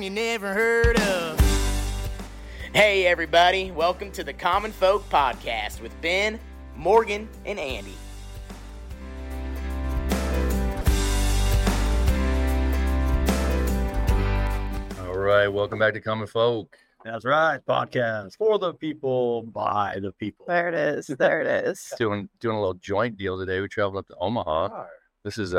town you never heard of. Hey everybody, welcome to the Common Folk Podcast with Ben, Morgan, and Andy. All right, welcome back to Common Folk. That's right, podcast for the people, by the people. There it is. There it is. Doing a little joint deal today. We traveled up to Omaha. This is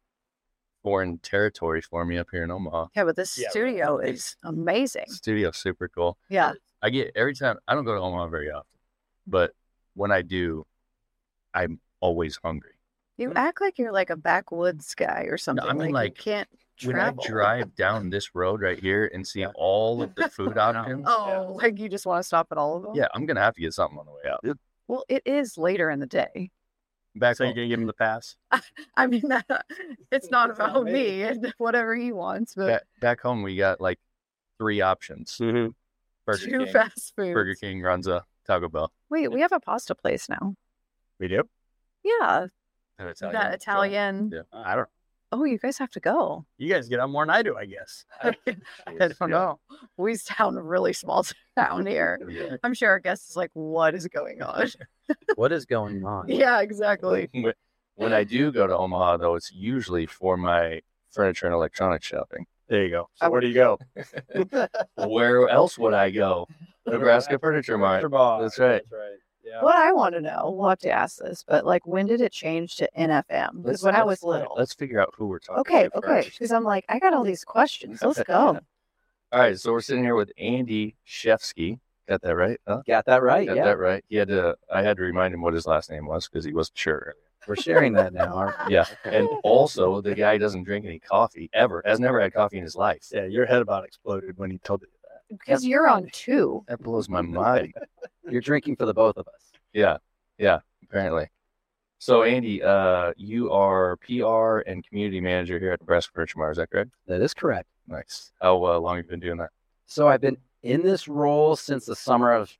foreign territory for me up here in Omaha. Yeah, but this studio is amazing. Studio's super cool. Yeah. I get every time. I don't go to Omaha very often, but when I do, I'm always hungry. You act like you're like a backwoods guy or something. I mean, like, you can't When travel. I drive down this road right here and see all of the food options, Oh, like you just want to stop at all of them? yeah, I'm gonna have to get something on the way out. Well, it is later in the day. Back So home, you're gonna give him the pass? I mean, it's not about me and whatever he wants, but back home, we got like 3 options. Mm-hmm. Burger two King, fast foods. Burger King, Runza, Taco Bell. Wait, we have a pasta place now. We do. Yeah, And that Italian. Yeah. I don't. Oh, you guys have to go. You guys get up more than I do, I guess. I don't know. We sound a really small town here. Yeah. I'm sure our guest is like, what is going on? What is going on? Yeah, exactly. When I do go to Omaha, though, it's usually for my furniture and electronics shopping. There you go. So where do you go? Where else would I go? Nebraska Furniture Mart. That's right. That's right. Yeah. What I want to know, we'll have to ask this, but like, when did it change to NFM? Because when I was little. Let's figure out who we're talking Okay, to okay. first. Because I'm like, I got all these questions. Let's go. All right, so we're sitting here with Andy Shefsky. Got that right? Huh? Got that right? Got Yeah. that right. I had to remind him what his last name was because he wasn't sure. We're sharing that now, aren't we? Yeah, and also the guy doesn't drink any coffee ever. Has never had coffee in his life. Yeah, your head about exploded when he told you that. Because you're on 2. That blows my mind. You're drinking for the both of us. Yeah, apparently. So, Andy, you are PR and community manager here at Nebraska Furniture Mart. Is that correct? That is correct. Nice. How long have you been doing that? So I've been in this role since the summer of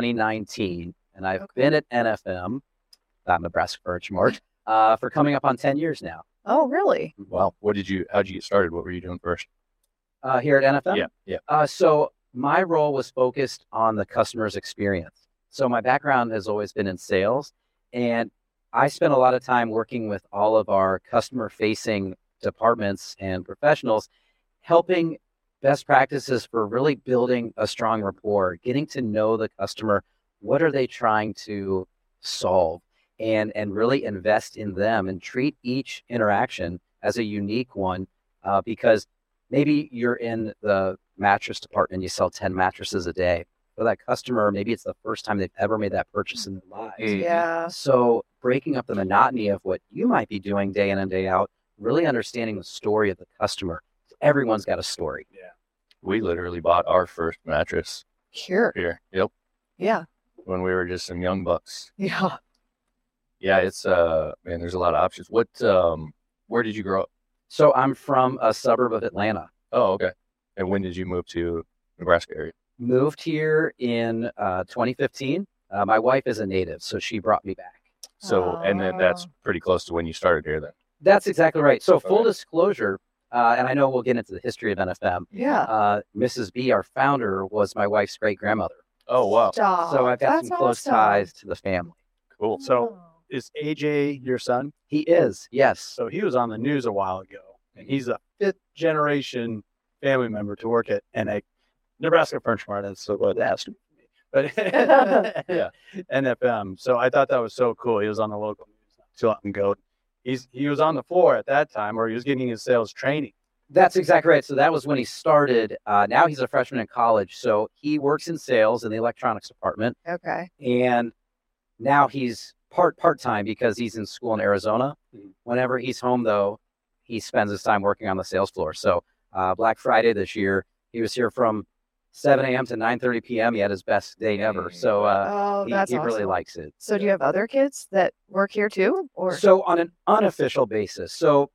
2019, and I've been at NFM, not Nebraska Furniture Mart, for coming up on 10 years now. Oh, really? Wow. How'd you get started? What were you doing first? Here at NFM? Yeah. So my role was focused on the customer's experience. So my background has always been in sales, and I spent a lot of time working with all of our customer-facing departments and professionals, helping best practices for really building a strong rapport, getting to know the customer, what are they trying to solve, and really invest in them and treat each interaction as a unique one, because maybe you're in the mattress department, you sell 10 mattresses a day. For that customer, maybe it's the first time they've ever made that purchase in their lives. Yeah. So breaking up the monotony of what you might be doing day in and day out, really understanding the story of the customer. Everyone's got a story. Yeah. We literally bought our first mattress Here. here. Yep. Yeah. When we were just some young bucks. Yeah. Yeah, it's man, there's a lot of options. What where did you grow up? So I'm from a suburb of Atlanta. Oh, okay. And when did you move to Nebraska area? Moved here in 2015. My wife is a native, so she brought me back. So, and then that's pretty close to when you started here then. That's exactly right. So full Okay. disclosure, and I know we'll get into the history of NFM. Yeah. Mrs. B, our founder, was my wife's great grandmother. Oh, wow. Stop. So I've got That's some close awesome. ties to the family. Cool. So is AJ your son? He is, yes. So he was on the news a while ago, and he's a 5th generation family member to work at Nebraska Furniture Mart. That's what asked me. But Yeah. NFM. So I thought that was so cool. He was on the local news not too long ago. He was on the floor at that time, or he was getting his sales training. That's exactly right. So that was when he started. Now he's a freshman in college. So he works in sales in the electronics department. Okay. And now he's part-time because he's in school in Arizona. Mhm. Whenever he's home, though, he spends his time working on the sales floor. So Black Friday this year, he was here from 7 a.m. to 9:30 p.m. He had his best day ever. So Oh, that's he awesome. really likes it. So do you have other kids that work here too? Or So on an unofficial basis, so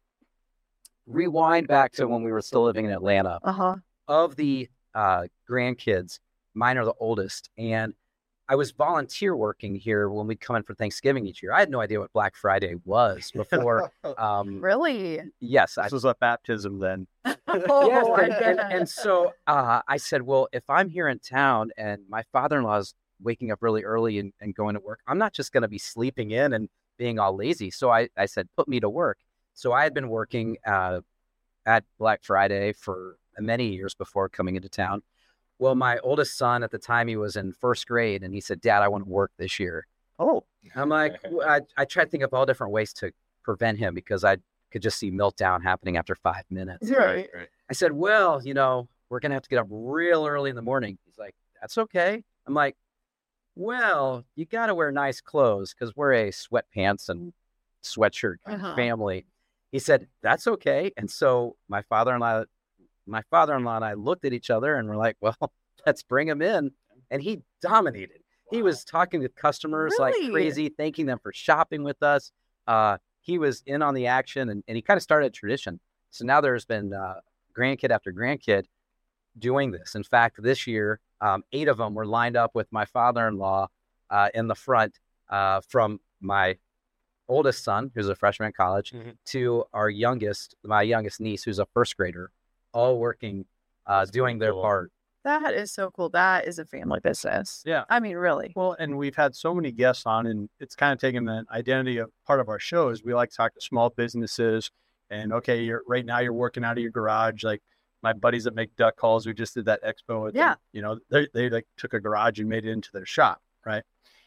rewind back to when we were still living in Atlanta. Uh-huh. Of the grandkids, mine are the oldest, and I was volunteer working here when we'd come in for Thanksgiving each year. I had no idea what Black Friday was before. Really? Yes. This was a baptism then. Oh, I bet. And so I said, well, if I'm here in town and my father-in-law is waking up really early and going to work, I'm not just going to be sleeping in and being all lazy. So I said, put me to work. So I had been working at Black Friday for many years before coming into town. Well, my oldest son at the time, he was in first grade, and he said, Dad, I want to work this year. Oh, I'm like, I tried to think of all different ways to prevent him because I could just see meltdown happening after 5 minutes. Right. I said, well, we're going to have to get up real early in the morning. He's like, that's okay. I'm like, well, you got to wear nice clothes because we're a sweatpants and sweatshirt kind of family. He said, that's okay. And so my father-in-law and I looked at each other and we're like, well, let's bring him in. And he dominated. Wow. He was talking to customers like crazy, thanking them for shopping with us. He was in on the action and he kind of started a tradition. So now there's been grandkid after grandkid doing this. In fact, this year, 8 of them were lined up with my father-in-law in the front from my oldest son, who's a freshman in college, to my youngest niece, who's a first grader, all working, doing their part. That is so cool. That is a family business. Yeah. I mean, really. Well, and we've had so many guests on, and it's kind of taken the identity of part of our show is we like to talk to small businesses. And okay, right now you're working out of your garage. Like my buddies that make duck calls, we just did that expo. With them, they like took a garage and made it into their shop, right?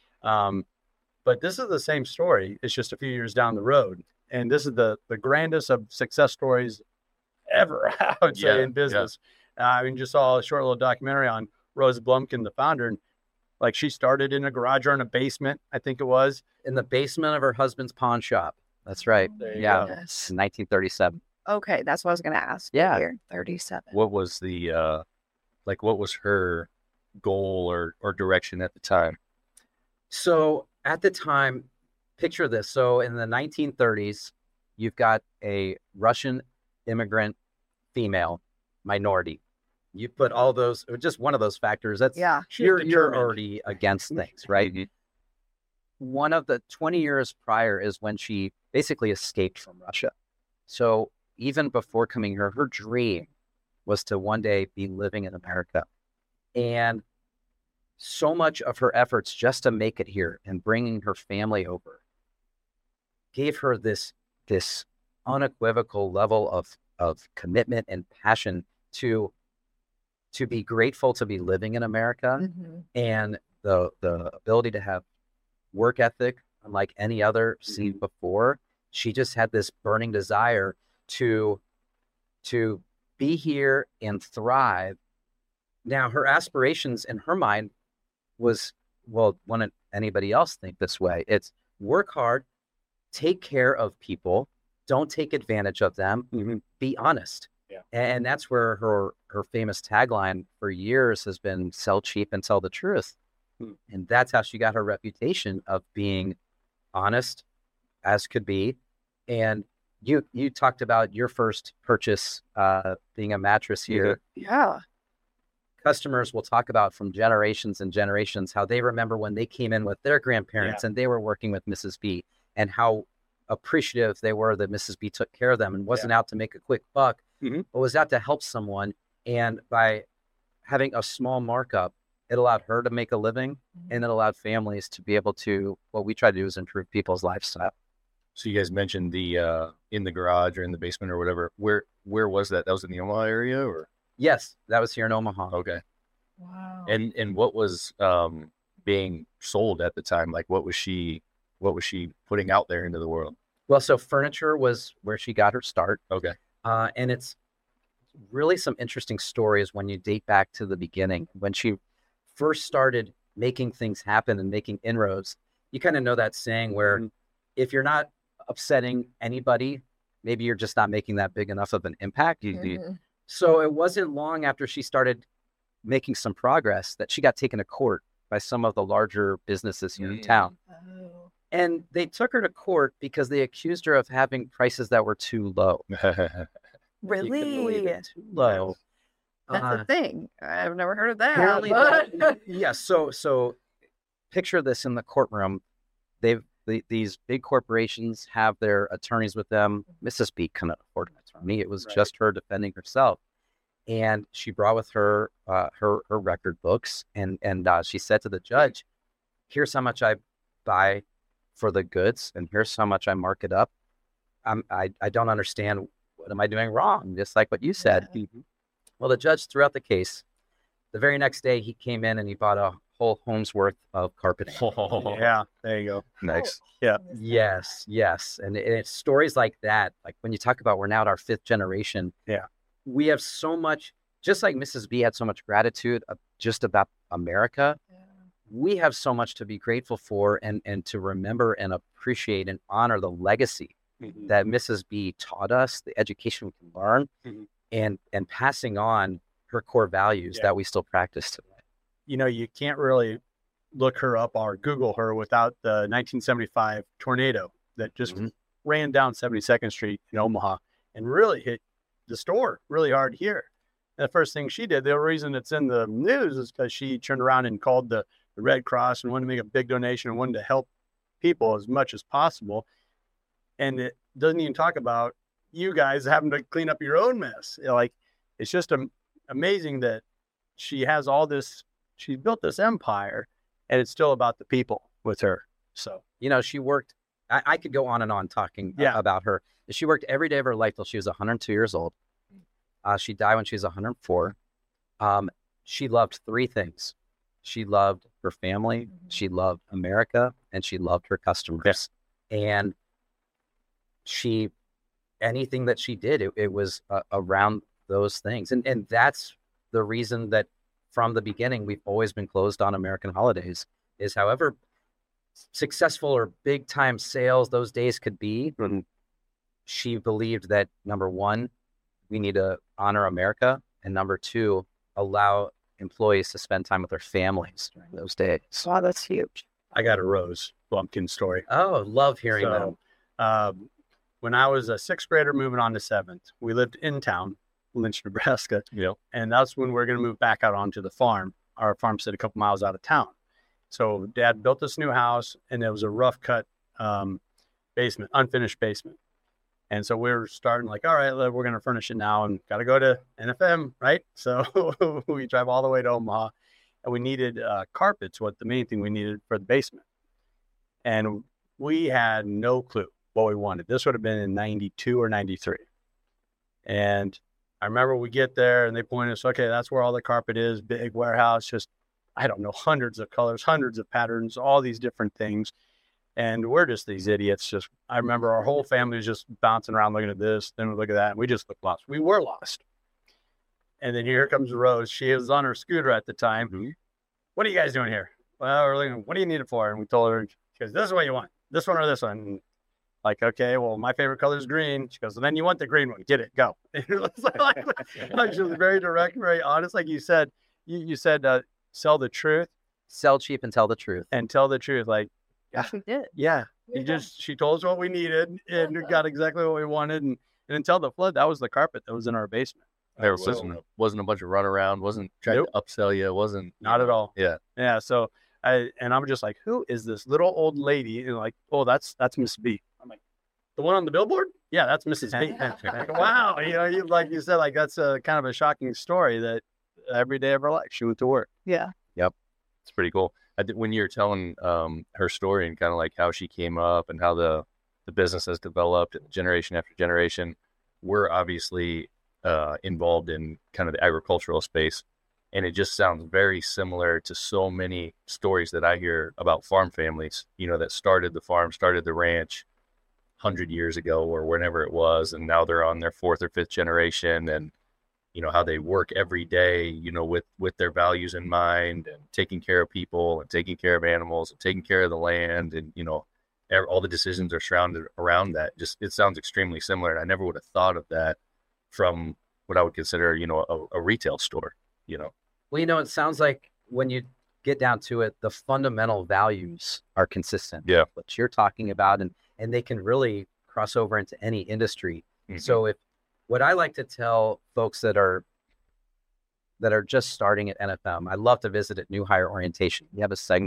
But this is the same story. It's just a few years down the road, and this is the grandest of success stories ever, I would say, in business. I mean, just saw a short little documentary on Rose Blumkin, the founder, and like she started in a garage or in a basement, I think it was. In the basement of her husband's pawn shop. That's right. There you go. go. Yes. 1937. Okay, that's what I was going to ask. Yeah. Here, 37. What was the what was her goal or direction at the time? So at the time, picture this. So in the 1930s, you've got a Russian immigrant female minority. You put all those, just one of those factors. That's you're already against things, right? Mm-hmm. One of the 20 years prior is when she basically escaped from Russia. So even before coming here, her dream was to one day be living in America. And so much of her efforts just to make it here and bringing her family over gave her this unequivocal level of commitment and passion to be grateful to be living in America, and the ability to have work ethic unlike any other seen before. She just had this burning desire to be here and thrive. Now, her aspirations in her mind was, well, wouldn't anybody else think this way? It's work hard, take care of people, don't take advantage of them, be honest. Yeah. And that's where her famous tagline for years has been sell cheap and tell the truth. And that's how she got her reputation of being honest as could be. And you talked about your first purchase being a mattress here. Yeah. Customers will talk about from generations and generations how they remember when they came in with their grandparents and they were working with Mrs. B, and how appreciative they were that Mrs. B took care of them and wasn't out to make a quick buck, but was out to help someone. And by having a small markup, it allowed her to make a living, and it allowed families to be able to, what we try to do is improve people's lifestyle. So you guys mentioned the in the garage or in the basement or whatever. Where was that? That was in the Omaha area, or? Yes, that was here in Omaha. Okay. Wow. And what was being sold at the time? Like what was she putting out there into the world? Well, so furniture was where she got her start. Okay. And it's really some interesting stories when you date back to the beginning. When she first started making things happen and making inroads, you kind of know that saying where if you're not upsetting anybody, maybe you're just not making that big enough of an impact. So it wasn't long after she started making some progress that she got taken to court by some of the larger businesses here in town. Oh. And they took her to court because they accused her of having prices that were too low. Really? Too low. That's a thing. I've never heard of that. Apparently but- yeah. So picture this in the courtroom. These big corporations have their attorneys with them. Mrs. B couldn't afford an attorney. It was just her defending herself. And she brought with her her record books, and she said to the judge, "Here's how much I buy for the goods, and here's how much I mark it up. I don't understand, what am I doing wrong?" Just like what you said. Well, the judge threw out the case. The very next day, he came in and he bought a whole home's worth of carpeting. Yeah, there you go. Nice. Yeah. Yes. And it's stories like that. Like when you talk about we're now at our 5th generation. Yeah. We have so much, just like Mrs. B had so much gratitude just about America. Yeah. We have so much to be grateful for and to remember and appreciate and honor the legacy that Mrs. B taught us, the education we can learn, and passing on her core values that we still practice today. You know, you can't really look her up or Google her without the 1975 tornado that just ran down 72nd Street in Omaha and really hit the store really hard here. And the first thing she did, the reason it's in the news is because she turned around and called the Red Cross and wanted to make a big donation and wanted to help people as much as possible. And it doesn't even talk about you guys having to clean up your own mess. Like, it's just amazing that she has all this. She built this empire, and it's still about the people with her. So, you know, she worked, I could go on and on talking about her. She worked every day of her life till she was 102 years old. She died when she was 104. She loved 3 things. She loved her family, she loved America, and she loved her customers. Yeah. And anything that she did, it was around those things. And that's the reason that from the beginning, we've always been closed on American holidays, is however successful or big time sales those days could be. She believed that, number 1, we need to honor America. And number 2, allow employees to spend time with their families during those days. Wow, that's huge. I got a Rose Blumpkin story. Oh, love hearing them. When I was a 6th grader moving on to 7th, we lived in town, Lynch, Nebraska. Yep. And that's when we're going to move back out onto the farm. Our farm sit a couple miles out of town. So Dad built this new house, and it was a rough cut basement, unfinished basement. And so we were starting like, all right, we're going to furnish it now and got to go to NFM, right? So we drive all the way to Omaha, and we needed carpets, the main thing we needed for the basement. And we had no clue what we wanted. This would have been in 92 or 93. And I remember we get there and they point us, okay, that's where all the carpet is, big warehouse, just, I don't know, hundreds of colors, hundreds of patterns, all these different things. And we're just these idiots. I remember our whole family was just bouncing around looking at this, then we look at that, and we just looked lost. We were lost. And then here comes Rose. She was on her scooter at the time. What are you guys doing here? Well, we're looking, what do you need it for? And we told her, she goes, this is what you want, this one or this one. And like, okay, well, my favorite color is green. She goes, well, then you want the green one. Get it, go. It was like she was very direct, very honest. Like you said, you said, sell the truth. Sell cheap and tell the truth. And tell the truth. Like, Yeah, we did. Yeah. She told us what we needed and got exactly what we wanted. And until the flood, that was the carpet that was in our basement. There wasn't a bunch of runaround, wasn't trying to upsell you, wasn't. Not at all. Yeah. Yeah. So I'm just like, who is this little old lady? And like, oh, that's Miss B. I'm like, the one on the billboard? Yeah, that's Mrs. B. Like, wow. Like you said, like that's a kind of a shocking story that every day of her life she went to work. Yeah. Yep. It's pretty cool. When you're telling her story and kind of like how she came up and how the business has developed generation after generation, we're obviously involved in kind of the agricultural space. And it just sounds very similar to so many stories that I hear about farm families, that started the farm, started the ranch 100 years ago or whenever it was. And now they're on their 4th or 5th generation, and how they work every day, with their values in mind, and taking care of people and taking care of animals and taking care of the land. And, all the decisions are surrounded around that. It sounds extremely similar. And I never would have thought of that from what I would consider, a retail store, Well, it sounds like when you get down to it, the fundamental values are consistent. Yeah. What you're talking about, and they can really cross over into any industry. Mm-hmm. So what I like to tell folks that are just starting at NFM, I love to visit at New Hire Orientation. We have a segment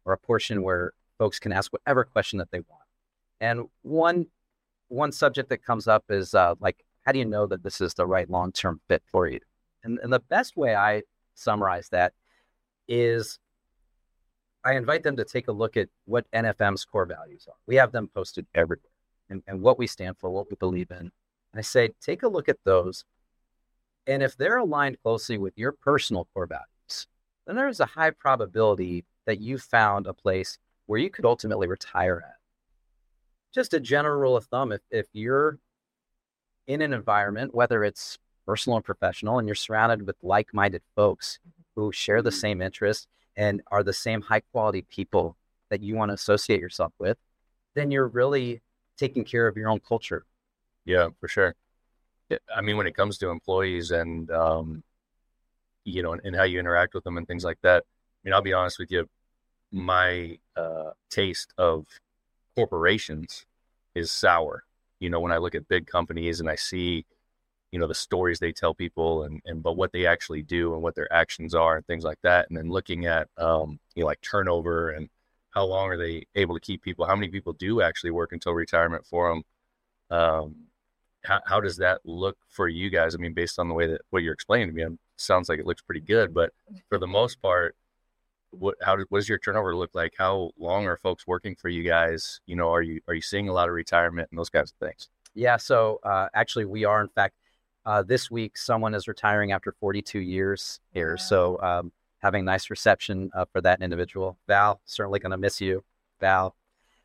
or a portion where folks can ask whatever question that they want. And one subject that comes up is like, how do you know that this is the right long-term fit for you? And the best way I summarize that is I invite them to take a look at what NFM's core values are. We have them posted everywhere, and what we stand for, what we believe in. And I say, take a look at those. And if they're aligned closely with your personal core values, then there is a high probability that you found a place where you could ultimately retire at. Just a general rule of thumb, if you're in an environment, whether it's personal and professional, and you're surrounded with like-minded folks who share the same interests and are the same high-quality people that you want to associate yourself with, then you're really taking care of your own culture. Yeah, for sure. I mean, when it comes to employees and, and how you interact with them and things like that, I mean, I'll be honest with you, my taste of corporations is sour. When I look at big companies and I see, the stories they tell people but what they actually do and what their actions are and things like that. And then looking at, like turnover and how long are they able to keep people? How many people do actually work until retirement for them? How does that look for you guys? I mean, based on the way that what you're explaining to me, it sounds like it looks pretty good, but for the most part, what does your turnover look like? How long are folks working for you guys? Are you seeing a lot of retirement and those kinds of things? Yeah. So actually we are, in fact, this week, someone is retiring after 42 years here. Wow. So having a nice reception for that individual. Val, certainly going to miss you, Val.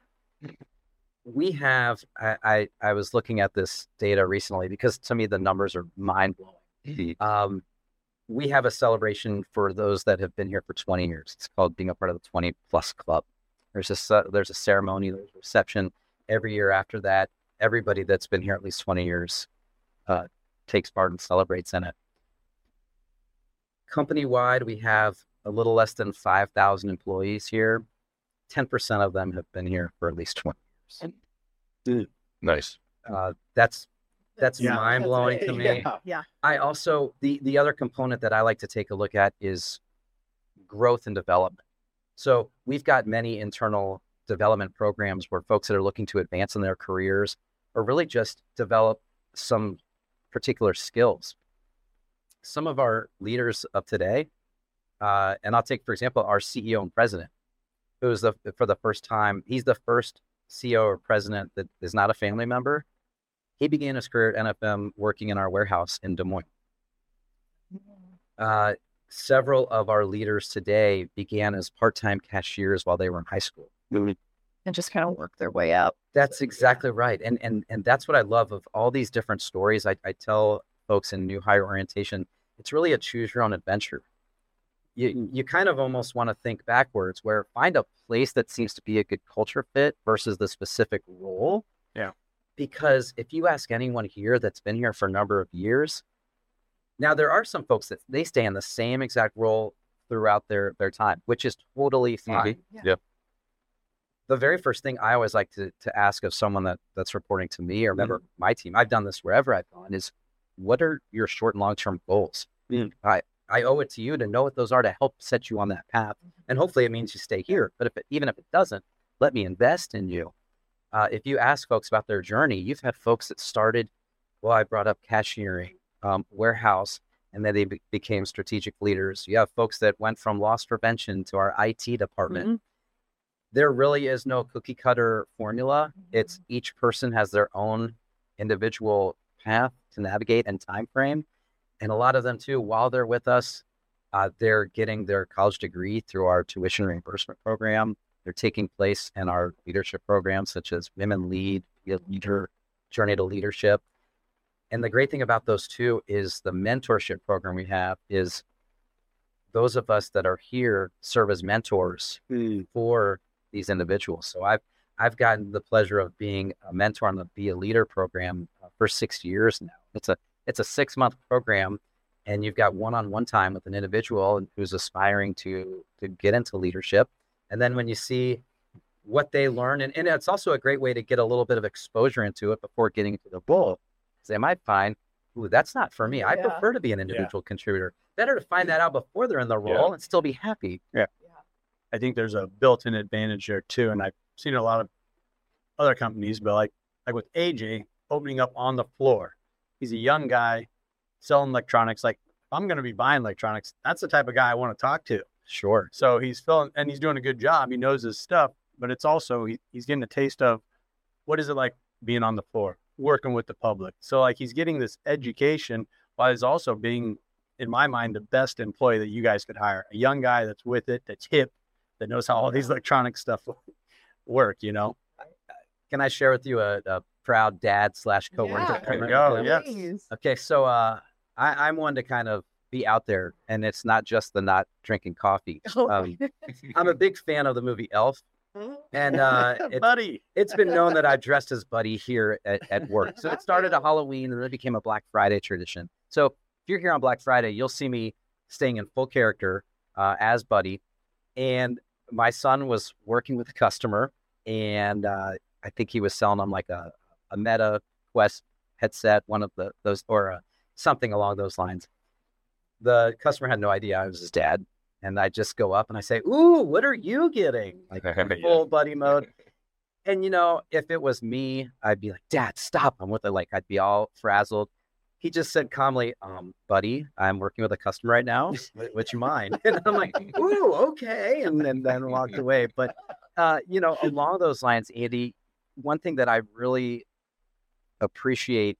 We have, I was looking at this data recently because to me, the numbers are mind-blowing. We have a celebration for those that have been here for 20 years. It's called being a part of the 20 plus club. There's a ceremony, there's a reception every year after that. Everybody that's been here at least 20 years takes part and celebrates in it. Company-wide, we have a little less than 5,000 employees here. 10% of them have been here for at least 20 years. Nice. That's mind-blowing to me. Yeah. I also, the other component that I like to take a look at is growth and development. So we've got many internal development programs where folks that are looking to advance in their careers or really just develop some particular skills. Some of our leaders of today, and I'll take, for example, our CEO and president, who is for the first time, he's the first CEO or president that is not a family member. He began his career at NFM working in our warehouse in Des Moines. Several of our leaders today began as part-time cashiers while they were in high school. And just kind of work their way up. That's exactly right. And that's what I love of all these different stories. I tell folks in new hire orientation, it's really a choose your own adventure. You kind of almost want to think backwards where find a place that seems to be a good culture fit versus the specific role. Yeah. Because if you ask anyone here that's been here for a number of years, now there are some folks that they stay in the same exact role throughout their time, which is totally fine. Mm-hmm. Yeah. The very first thing I always like to ask of someone that's reporting to me or member of my team, I've done this wherever I've gone, is what are your short and long-term goals? I owe it to you to know what those are to help set you on that path. And hopefully it means you stay here. But even if it doesn't, let me invest in you. If you ask folks about their journey, you've had folks that started, I brought up cashiering, warehouse, and then they became strategic leaders. You have folks that went from loss prevention to our IT department. Mm-hmm. There really is no cookie cutter formula. It's each person has their own individual path to navigate and time frame. And a lot of them too, while they're with us, they're getting their college degree through our tuition reimbursement program. They're taking place in our leadership programs, such as Women Lead, Leader, Journey to Leadership. And the great thing about those two is the mentorship program we have is those of us that are here serve as mentors for these individuals. So I've gotten the pleasure of being a mentor on the Be a Leader program for 6 years now. It's a 6-month program, and you've got one-on-one time with an individual who's aspiring to get into leadership. And then when you see what they learn, and it's also a great way to get a little bit of exposure into it before getting into the role, because they might find, that's not for me. I prefer to be an individual contributor. Better to find that out before they're in the role and still be happy. Yeah. I think there's a built-in advantage there too. And I've seen a lot of other companies, but like with AJ opening up on the floor, he's a young guy selling electronics. Like, if I'm going to be buying electronics, that's the type of guy I want to talk to. Sure. So he's filling, and he's doing a good job. He knows his stuff, but it's also, he's getting a taste of what is it like being on the floor, working with the public. So like he's getting this education while he's also being, in my mind, the best employee that you guys could hire. A young guy that's with it, that's hip, that knows how all these electronic stuff work, you know? Can I share with you a proud dad / coworker? There you go. Yeah. Please. Okay, so I'm one to kind of be out there, and it's not just the not drinking coffee. I'm a big fan of the movie Elf, and Buddy. it's been known that I've dressed as Buddy here at work. So it started at Halloween, and then it became a Black Friday tradition. So if you're here on Black Friday, you'll see me staying in full character as Buddy. And my son was working with a customer, and I think he was selling them like a Meta Quest headset, one of those, or something along those lines. The customer had no idea I was his dad. And I just go up and I say, "Ooh, what are you getting?" Like full Buddy mode. And, you know, if it was me, I'd be like, "Dad, stop." I'm with it. Like, I'd be all frazzled. He just said calmly, "Buddy, I'm working with a customer right now. Would you mind?" And I'm like, "Ooh, okay." And then walked away. But, you know, along those lines, Andy, one thing that I really appreciate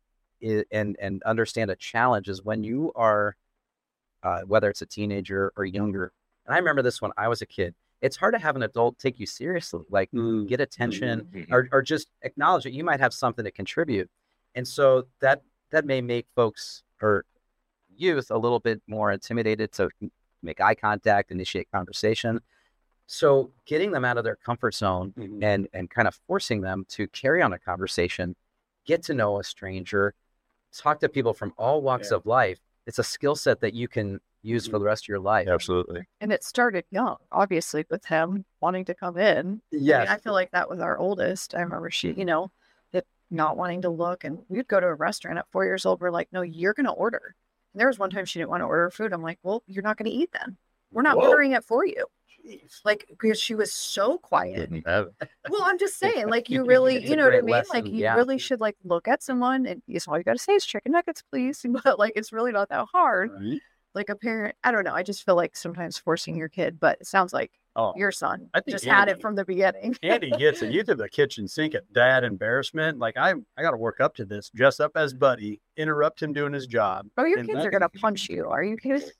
and understand a challenge is when you are, whether it's a teenager or younger. And I remember this when I was a kid. It's hard to have an adult take you seriously, like get attention or just acknowledge that you might have something to contribute. And so that may make folks or youth a little bit more intimidated to make eye contact, initiate conversation. So getting them out of their comfort zone and kind of forcing them to carry on a conversation, get to know a stranger, talk to people from all walks of life. It's a skill set that you can use for the rest of your life. Absolutely. And it started young, obviously, with him wanting to come in. Yes. I mean, I feel like that was our oldest. I remember she, you know, that not wanting to look. And we'd go to a restaurant at 4 years old. We're like, "No, you're going to order." And there was one time she didn't want to order food. I'm like, "Well, you're not going to eat then. We're not ordering it for you." Like, because she was so quiet. Well, I'm just saying, like, you really, you know what I mean? lesson, Like, you yeah. really should, like, look at someone and all you got to say is chicken nuggets, please. But, like, it's really not that hard. Right? Like, a parent, I don't know. I just feel like sometimes forcing your kid, but it sounds like Oh, your son I think just had it Andy- from the beginning. Andy gets it. You to the kitchen sink at dad embarrassment. Like, I got to work up to this. Dress up as Buddy, interrupt him doing his job. Oh, your And kids that- are going to punch you. Are you kidding?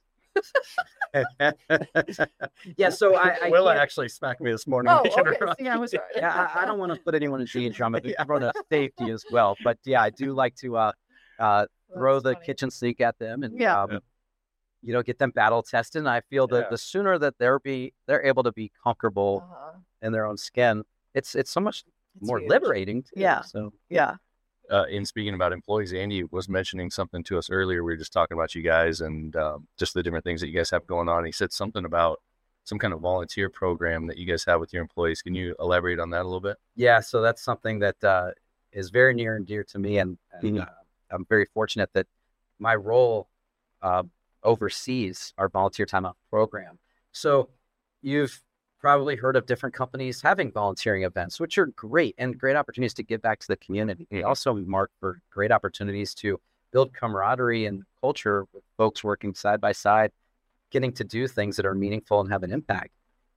Yeah, so I Willa can't- actually smacked me this morning. Oh, I okay. interrupt. See, I was right. yeah, I don't want to put anyone in danger. I'm a big proponent of safety as well. But yeah, I do like to throw That's the funny. kitchen sink at them and Yeah. you know, get them battle tested. And I feel that Yeah. the sooner that they're able to be comfortable Uh-huh. in their own skin, it's so much It's more huge. liberating too. Yeah. So Yeah. In speaking about employees, Andy was mentioning something to us earlier. We were just talking about you guys and just the different things that you guys have going on. He said something about some kind of volunteer program that you guys have with your employees. Can you elaborate on that a little bit? yeah, so that's something that is very near and dear to me, and I'm very fortunate that my role oversees our volunteer time off program. So you've probably heard of different companies having volunteering events, which are great and great opportunities to give back to the community. They also mark for great opportunities to build camaraderie and culture with folks working side by side, getting to do things that are meaningful and have an impact.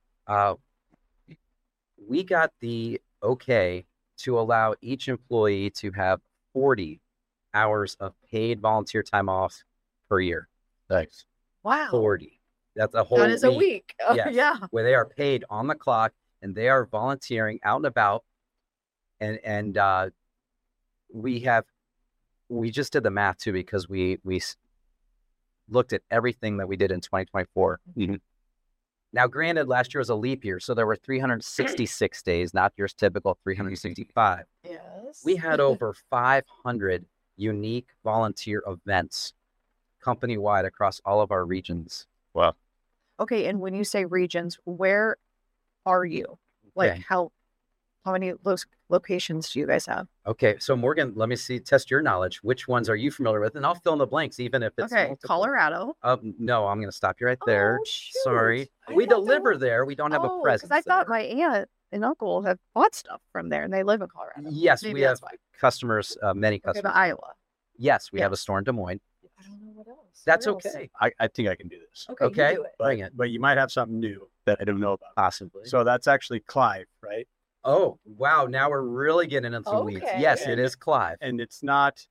We got the okay to allow each employee to have 40 hours of paid volunteer time off per year. Thanks. Wow. 40. That's a whole That is a week. Yes. Yeah. Where they are paid on the clock and they are volunteering out and about. And we just did the math too, because we looked at everything that we did in 2024. Now, granted, last year was a leap year, so there were 366 days, not your typical 365. Yes. We had over 500 unique volunteer events company-wide across all of our regions. Wow. Okay, and when you say regions, where are you? Like Okay. how? How many locations do you guys have? Okay, so Morgan, let me test your knowledge. Which ones are you familiar with? And I'll fill in the blanks, even if it's Okay, multiple. Colorado. No, I'm going to stop you right there. Oh, shoot. Sorry. I We thought there deliver were- there. We don't have a presence I thought there. my aunt and uncle have bought stuff from there, and they live in Colorado. Yes, Maybe we have that's why. customers, many Okay, customers. but Iowa. Yes, we have Yeah. a store in Des Moines. I don't know what else. That's Where else? okay. I think I can do this. Okay, Okay. you do it. Bring it. But you might have something new that I don't know about. Possibly. So that's actually Clive, right? Oh, wow. Now we're really getting into some weeds. Okay. Yes, it is Clive. And it's not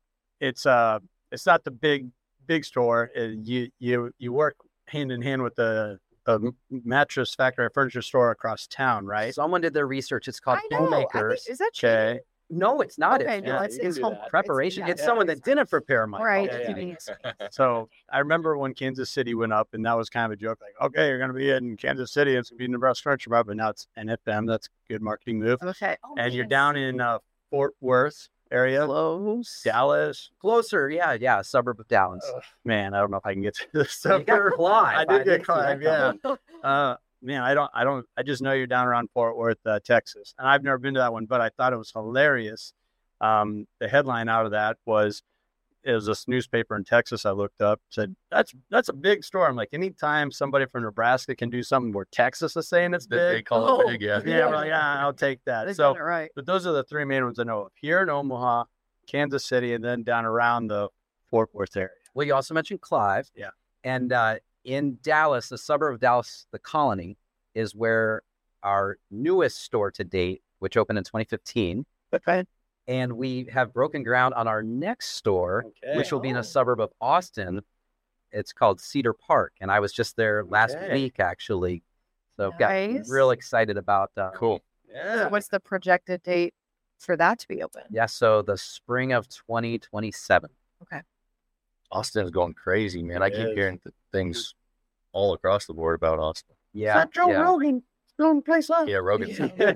the big store. You work hand in hand with the mattress factory, furniture store across town, right? Someone did their research. It's called I know. I think, Homemakers. is that Okay. No, it's not. Okay, It's, no, yeah, it's, you can it's do home that. preparation. It's yeah, someone that didn't prepare my Right. Yeah, yeah. convenience store. So I remember when Kansas City went up, and that was kind of a joke, like, okay, you're going to be in Kansas City, it's going to be Nebraska Furniture Mart, but now it's NFM. That's a good marketing move. Okay. Oh, And you're man, down in Fort Worth area, close. Dallas. Closer. Yeah. A suburb of Dallas. Man, I don't know if I can get to this You stuff. got Clive. I did get didn't see Clive, that yeah. coming. Man, I just know you're down around Fort Worth, Texas. And I've never been to that one, but I thought it was hilarious. The headline out of that was, it was this newspaper in Texas I looked up, said, that's a big store. I'm like, anytime somebody from Nebraska can do something where Texas is saying it's They big, call it big, yeah. yeah, well, yeah, I'll take that. They've So, done it right. but those are the three main ones I know of. Here in Omaha, Kansas City, and then down around the Fort Worth area. Well, you also mentioned Clive. Yeah. And in Dallas, the suburb of Dallas, the Colony, is where our newest store to date, which opened in 2015. Okay. And we have broken ground on our next store, Okay. which will be in Oh. a suburb of Austin. It's called Cedar Park. And I was just there last Okay. week, actually. So got Nice. real excited about Cool. Yeah. What's the projected date for that to be open? Yeah, so the spring of 2027. Austin's going crazy, man. I It keep is. hearing things all across the board about Austin. Yeah. yeah. Rogan going place up? Yeah, Rogan.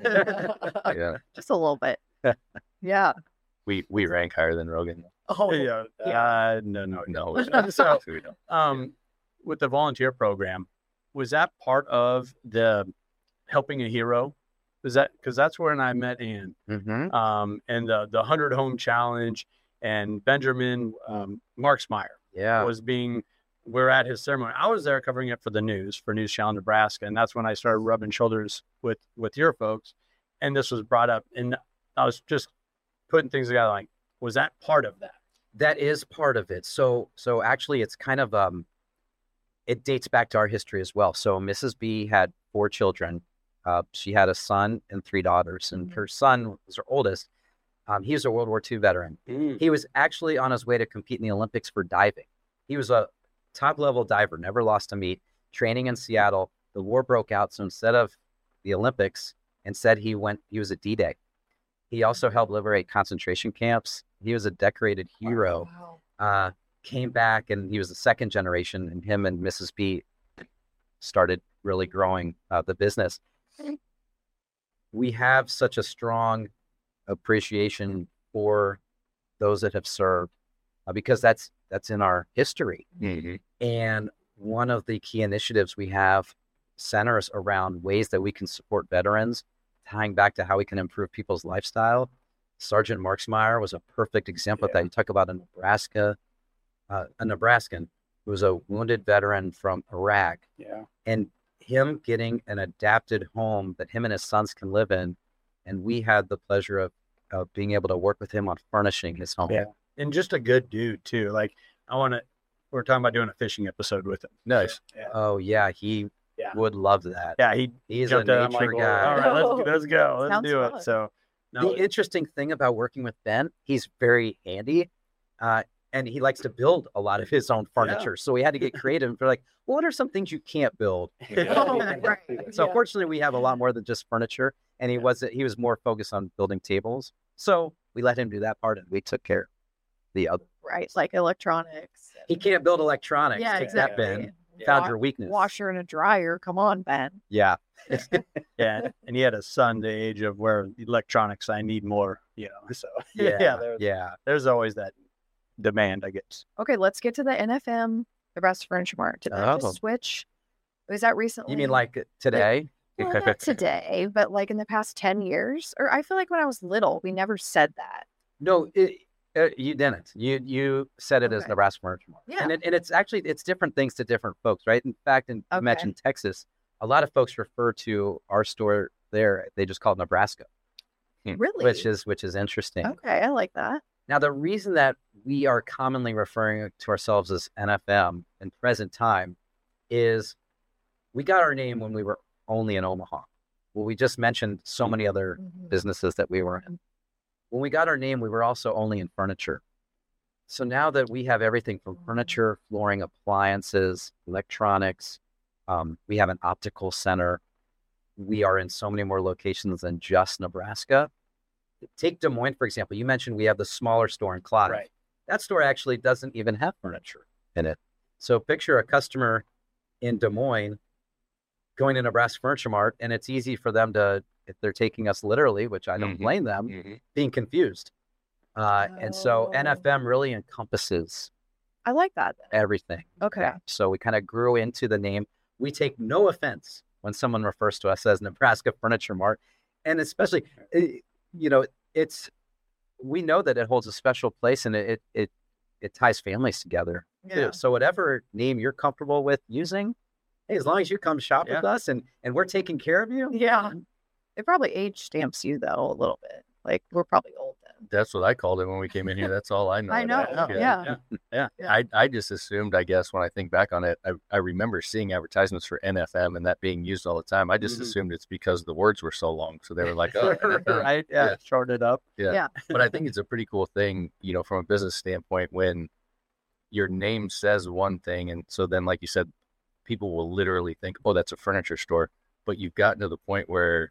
Yeah, Just a little bit. Yeah. we rank higher than Rogan. Oh, Yeah. No. No, So- we don't. With the volunteer program, was that part of the Helping a Hero? Was that, because that's where I met Ann, Mm-hmm. and the 100 Home Challenge, and Benjamin Marksmeyer Yeah. we're at his ceremony. I was there covering it for the news, for News Channel Nebraska, and that's when I started rubbing shoulders with your folks, and this was brought up, and I was just putting things together. Like, was that part of that? That is part of it. So actually it's kind of it dates back to our history as well. So Mrs. B had 4 children. She had a son and 3 daughters, and her son was her oldest. He was a World War II veteran. He was actually on his way to compete in the Olympics for diving. He was a top level diver, never lost a meet, training in Seattle. The war broke out. So instead of the Olympics, instead he was at D-Day. He also helped liberate concentration camps. He was a decorated hero. Wow. Came back, and he was the second generation, and him and Mrs. B started really growing the business. We have such a strong appreciation for those that have served because that's in our history. Mhm. And one of the key initiatives we have centers around ways that we can support veterans, tying back to how we can improve people's lifestyle. Sergeant Marksmeyer was a perfect example of that. You talk about a Nebraskan who was a wounded veteran from Iraq, Yeah. and him getting an adapted home that him and his sons can live in. And we had the pleasure of being able to work with him on furnishing his home. Yeah. And just a good dude too. Like, we're talking about doing a fishing episode with him. Nice. Oh yeah, he Yeah. would love that. Yeah, He's a jumped in. I'm nature like, guy. all right, let's go. Let's Sounds do fun. it. So, no, The interesting thing about working with Ben, he's very handy, and he likes to build a lot of his own furniture. So we had to get creative. We're like, well, what are some things you can't build? Oh, right. So Yeah. fortunately, we have a lot more than just furniture, and he was more focused on building tables. So we let him do that part, and we took care of the other. Right. Like electronics. He can't build electronics. Yeah, Take that, exactly. Ben. Found your weakness. Washer and a dryer. Come on, Ben. Yeah. yeah, and he had a son the age of where electronics I need more. So Yeah. there's always that demand, I guess. Okay, let's get to the NFM, Nebraska Furniture Mart. Did that Oh. just switch? Was that recently? You mean like today? Well, not today, but like in the past 10 years, or I feel like when I was little, we never said that. No, you didn't. You said it as Okay. Nebraska Furniture Mart. Yeah. And it's actually, it's different things to different folks, right? In fact, you Okay. mentioned Texas. A lot of folks refer to our store there, they just call it Nebraska, Really? which is interesting. Okay, I like that. Now, the reason that we are commonly referring to ourselves as NFM in present time is we got our name when we were only in Omaha. Well, we just mentioned so many other Mhm. businesses that we were in. When we got our name, we were also only in furniture. So now that we have everything from furniture, flooring, appliances, electronics, we have an optical center. We are in so many more locations than just Nebraska. Take Des Moines, for example. You mentioned we have the smaller store in Claude. Right. That store actually doesn't even have furniture in it. So picture a customer in Des Moines going to Nebraska Furniture Mart, and it's easy for them to, if they're taking us literally, which I don't Mhm. blame them, Mhm. being confused. And so Oh. NFM really encompasses I like that. Then. everything. Okay. Yeah. So we kind of grew into the name. We take no offense when someone refers to us as Nebraska Furniture Mart. And especially, we know that it holds a special place, and it ties families together too. Yeah. So whatever name you're comfortable with using, hey, as long as you come shop with us and we're taking care of you. Yeah. It probably age stamps you though a little bit. Like we're probably old then. That's what I called it when we came in here. That's all I know. I know. Yeah. Yeah. I just assumed, I guess, when I think back on it, I remember seeing advertisements for NFM and that being used all the time. I just Mhm. assumed it's because the words were so long. So they were like, oh, NFM. Right? Yeah, Yeah. shorten it up. Yeah. But I think it's a pretty cool thing, from a business standpoint, when your name says one thing. And so then, like you said, people will literally think, oh, that's a furniture store. But you've gotten to the point where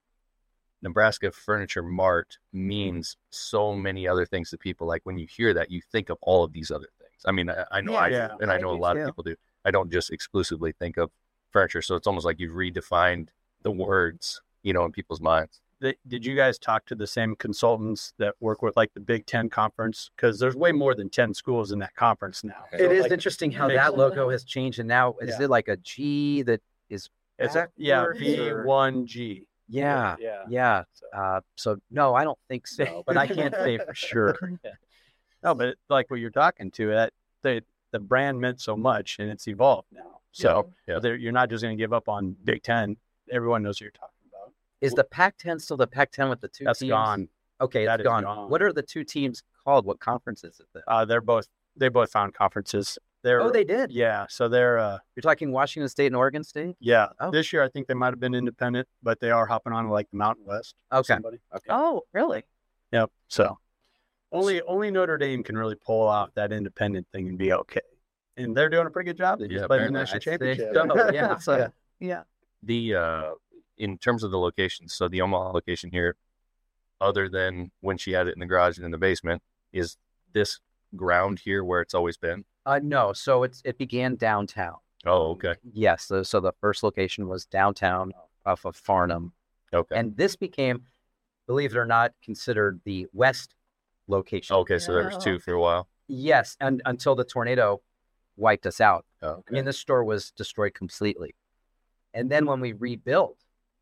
Nebraska Furniture Mart means so many other things to people. Like when you hear that, you think of all of these other things. I mean, I know Yeah. I do, Yeah. and I I know a do lot too. of people do. I don't just exclusively think of furniture. So it's almost like you've redefined the words, in people's minds. Did you guys talk to the same consultants that work with like the Big Ten conference? Because there's way more than 10 schools in that conference now. It So, It is like, interesting how makes- that logo has changed. And now, is Yeah. it like a G that is It's yeah, backwards, or- V1G. Yeah. Yeah. Yeah. So- So no, I don't think so, but I can't say for sure. No, but like what you're talking to, that the brand meant so much and it's evolved now. So Yeah. you're not just going to give up on Big Ten. Everyone knows what you're talking about. Is the Pac-10 still the Pac-10 with the two That's teams? gone. Okay, That it's is gone. gone. What are the two teams called? What conference is it then? They both found conferences. They're They did? Yeah. So they're You're talking Washington State and Oregon State? yeah. Oh. This year I think they might have been independent, but they are hopping on like the Mountain West. Okay. Somebody. Oh, really? Yep. So only Notre Dame can really pull out that independent thing and be okay. And they're doing a pretty good job. They just Yeah, played in the apparently. national I'd say championship. so, yeah. So- Yeah. The in terms of the locations, so the Omaha location here, other than when she had it in the garage and in the basement, is this ground here where it's always been? No, so it began downtown. Oh, okay. Yes, so the first location was downtown off of Farnham. Okay. And this became, believe it or not, considered the west location. Okay, so there was two for a while. Yes, and until the tornado wiped us out. Oh, I okay. mean, this store was destroyed completely. And then when we rebuilt,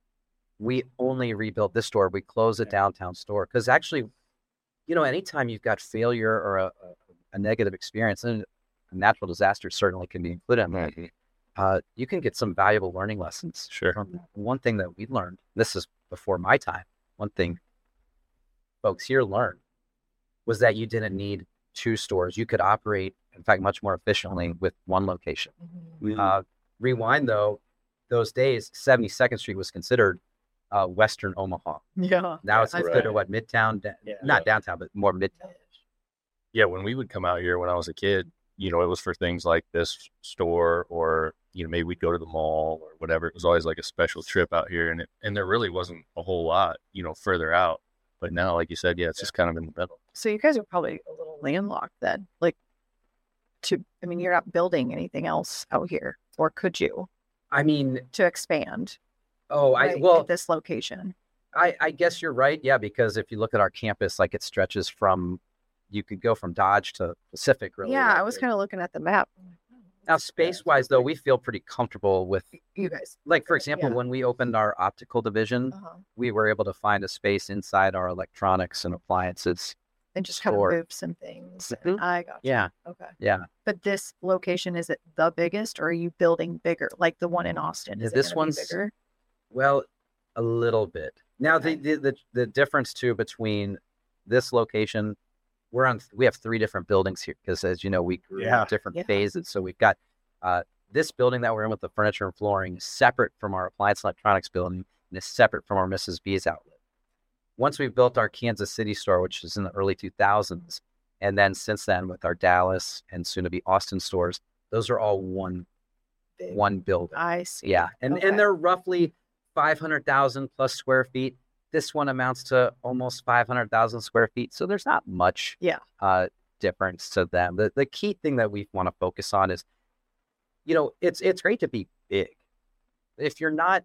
we only rebuilt this store. We closed the downtown store because actually, anytime you've got failure or a negative experience, and a natural disaster certainly can be included in that, Mhm. you can get some valuable learning lessons. Sure. From that. One thing that we learned, this is before my time, one thing folks here learned was that you didn't need two stores. You could operate, in fact, much more efficiently with one location. Rewind, though, those days, 72nd Street was considered Western Omaha. Yeah. Now it's Right. considered what, Midtown? Yeah. Not downtown, but more Midtown. Yeah, when we would come out here when I was a kid, it was for things like this store, or maybe we'd go to the mall or whatever. It was always like a special trip out here, and there really wasn't a whole lot, further out. But now, like you said, yeah, it's just kind of in the middle. So you guys are probably a little landlocked then. You're not building anything else out here, or could you I mean, to expand? at This location. I guess you're right. Yeah, because if you look at our campus, like it stretches from, you could go from Dodge to Pacific, really. Yeah, right I was there. kind of looking at the map. Now, space-wise, though, we feel pretty comfortable with, You guys. like, for example, Yeah. when we opened our optical division, we were able to find a space inside our electronics and appliances. And just kind of Store. move some things. Mhm. I got you. Yeah, Okay. yeah. But this location, is it the biggest, or are you building bigger? Like the one in Austin? Is This it gonna be one's- bigger? Well, a little bit. Now, Okay. the difference too between this location, we have 3 different buildings here because, as you know, we grew Yeah. in different Yeah. phases. So we've got this building that we're in with the furniture and flooring is separate from our appliance electronics building and is separate from our Mrs. B's outlet. Once we built our Kansas City store, which is in the early 2000s, and then since then with our Dallas and soon to be Austin stores, those are all one building. I see. Yeah, and Okay. they're roughly 500,000 plus square feet. This one amounts to almost 500,000 square feet, so there's not much difference to them. The key thing that we want to focus on is, it's great to be big. If you're not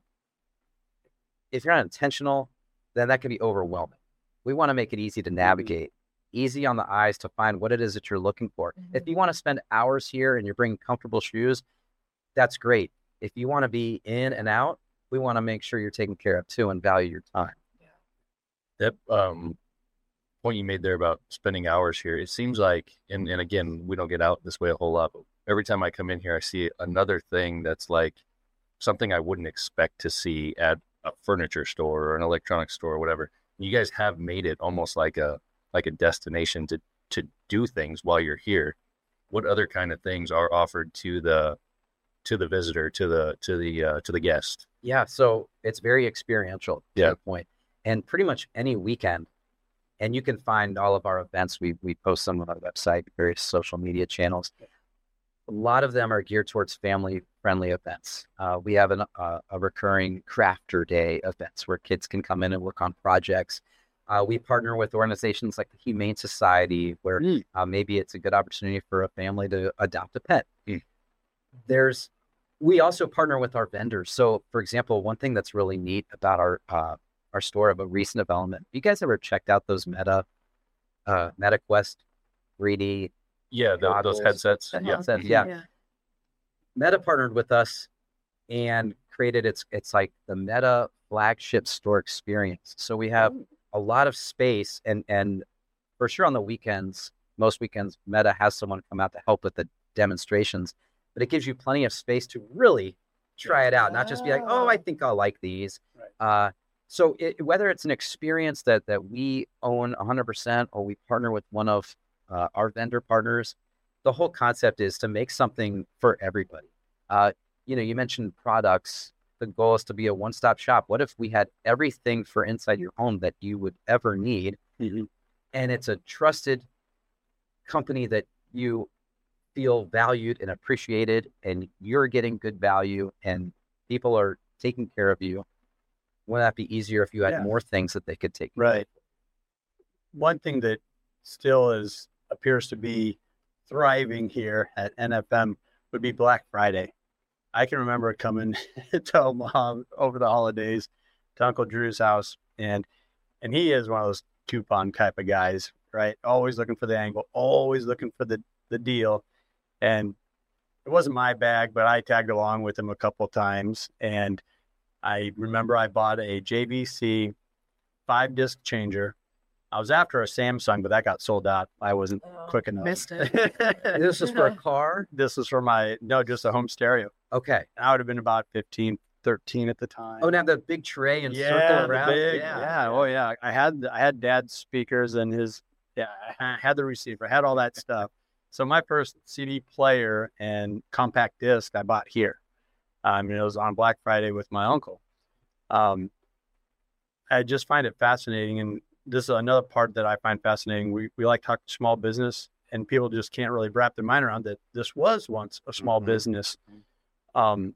intentional, then that can be overwhelming. We want to make it easy to navigate, easy on the eyes to find what it is that you're looking for. If you want to spend hours here and you're bringing comfortable shoes, that's great. If you want to be in and out, we want to make sure you're taken care of too and value your time. That point you made there about spending hours here, it seems like, and again, we don't get out this way a whole lot, but every time I come in here, I see another thing that's like something I wouldn't expect to see at a furniture store or an electronics store or whatever. You guys have made it almost like a destination to do things while you're here. What other kind of things are offered to the visitor, to the guest? Yeah, so it's very experiential to Yeah. your point. And pretty much any weekend, and you can find all of our events. We post some on our website, various social media channels. A lot of them are geared towards family-friendly events. We have a recurring crafter day events where kids can come in and work on projects. We partner with organizations like the Humane Society, where maybe it's a good opportunity for a family to adopt a pet. We also partner with our vendors. So, for example, one thing that's really neat about our store of a recent development, you guys ever checked out those MetaQuest 3D? Yeah, those Goggles. headsets. Uh-huh. Yeah. Headsets, yeah. Meta partnered with us and created it's like the Meta flagship store experience. So we have a lot of space and for sure on the weekends, most weekends, Meta has someone come out to help with the demonstrations, but it gives you plenty of space to really try it out, not just be like, oh, I think I'll like these. Right. So whether it's an experience that we own 100% or we partner with one of our vendor partners, the whole concept is to make something for everybody. You mentioned products. The goal is to be a one-stop shop. What if we had everything for inside your home that you would ever need? Mm-hmm. And it's a trusted company that you feel valued and appreciated, and you're getting good value, and people are taking care of you. Wouldn't that be easier if you had Yeah. more things that they could take? Right. One thing that still appears to be thriving here at NFM would be Black Friday. I can remember coming to Omaha over the holidays to Uncle Drew's house, and he is one of those coupon type of guys, right? Always looking for the angle, always looking for the deal. And it wasn't my bag, but I tagged along with him a couple times. And I remember I bought a JVC 5-disc changer. I was after a Samsung, but that got sold out. I wasn't quick enough. Missed it. This is for a car? This was for just a home stereo. Okay. I would have been about 15, 13 at the time. Oh, now the big tray and yeah, circle the around. big- yeah. Oh yeah. I had Dad's speakers and I had the receiver, I had all that stuff. So my first CD player and compact disc I bought here. It was on Black Friday with my uncle. I just find it fascinating, and this is another part that I find fascinating. We like to talk small business, and people just can't really wrap their mind around that this was once a small Mhm. business. How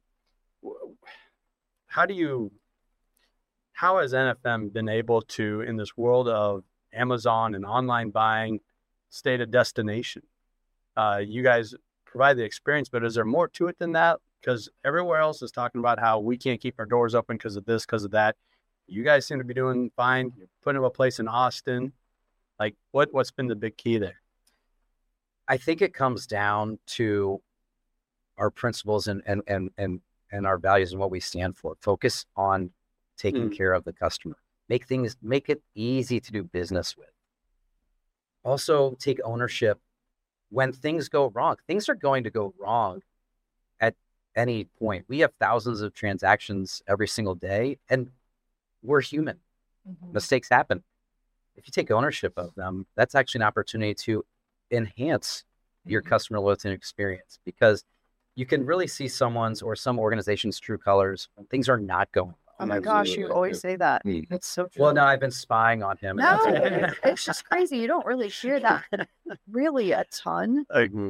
has NFM been able to, in this world of Amazon and online buying, stay a destination? You guys provide the experience, but is there more to it than that? Because everywhere else is talking about how we can't keep our doors open because of this, because of that. You guys seem to be doing fine. You're putting up a place in Austin. Like, what's been the big key there? I think it comes down to our principles and our values and what we stand for. Focus on taking care of the customer. Make it easy to do business with. Also, take ownership when things go wrong. Things are going to go wrong at any point. We have thousands of transactions every single day, and we're human. Mistakes happen. If you take ownership of them, that's actually an opportunity to enhance your customer loyalty experience, because you can really see someone's or some organization's true colors when things are not going well. Oh my gosh, you always say that. It's so true. Well, no, I've been spying on him. No, it's just crazy. You don't really hear that really a ton.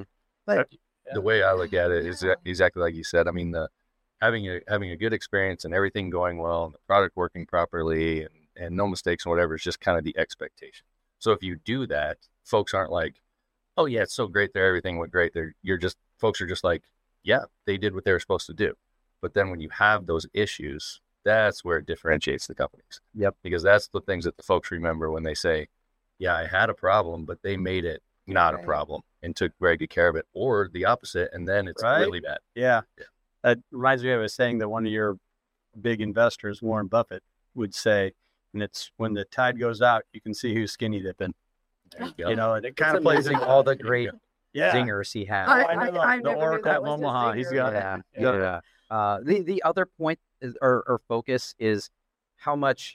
But The way I look at it is exactly like you said. I mean, having a good experience and everything going well, and the product working properly, and no mistakes and whatever is just kind of the expectation. So if you do that, folks aren't like, oh yeah, it's so great there, everything went great there. Folks are just like, yeah, they did what they were supposed to do. But then when you have those issues, that's where it differentiates the companies. Yep. Because that's the things that the folks remember when they say, yeah, I had a problem, but they made it not a problem and took very good care of it, or the opposite, and then it's really bad. Yeah. That reminds me of a saying that one of your big investors, Warren Buffett, would say, and it's when the tide goes out, you can see who's skinny dipping. There you go. You know, and it It's kind of plays amazing all the great yeah. zingers he has. I the never knew Oracle that at was his Omaha, he's got Yeah. The other point or focus is how much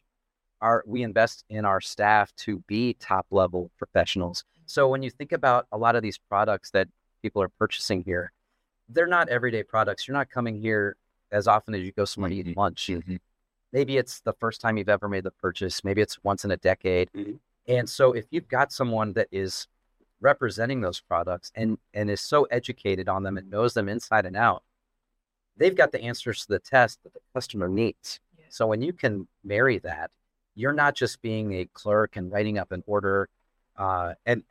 we invest in our staff to be top level professionals. So when you think about a lot of these products that people are purchasing here, they're not everyday products. You're not coming here as often as you go somewhere to eat lunch. Maybe it's the first time you've ever made the purchase. Maybe it's once in a decade. And so if you've got someone that is representing those products and is so educated on them and knows them inside and out, they've got the answers to the test that the customer needs. So when you can marry that, you're not just being a clerk and writing up an order. And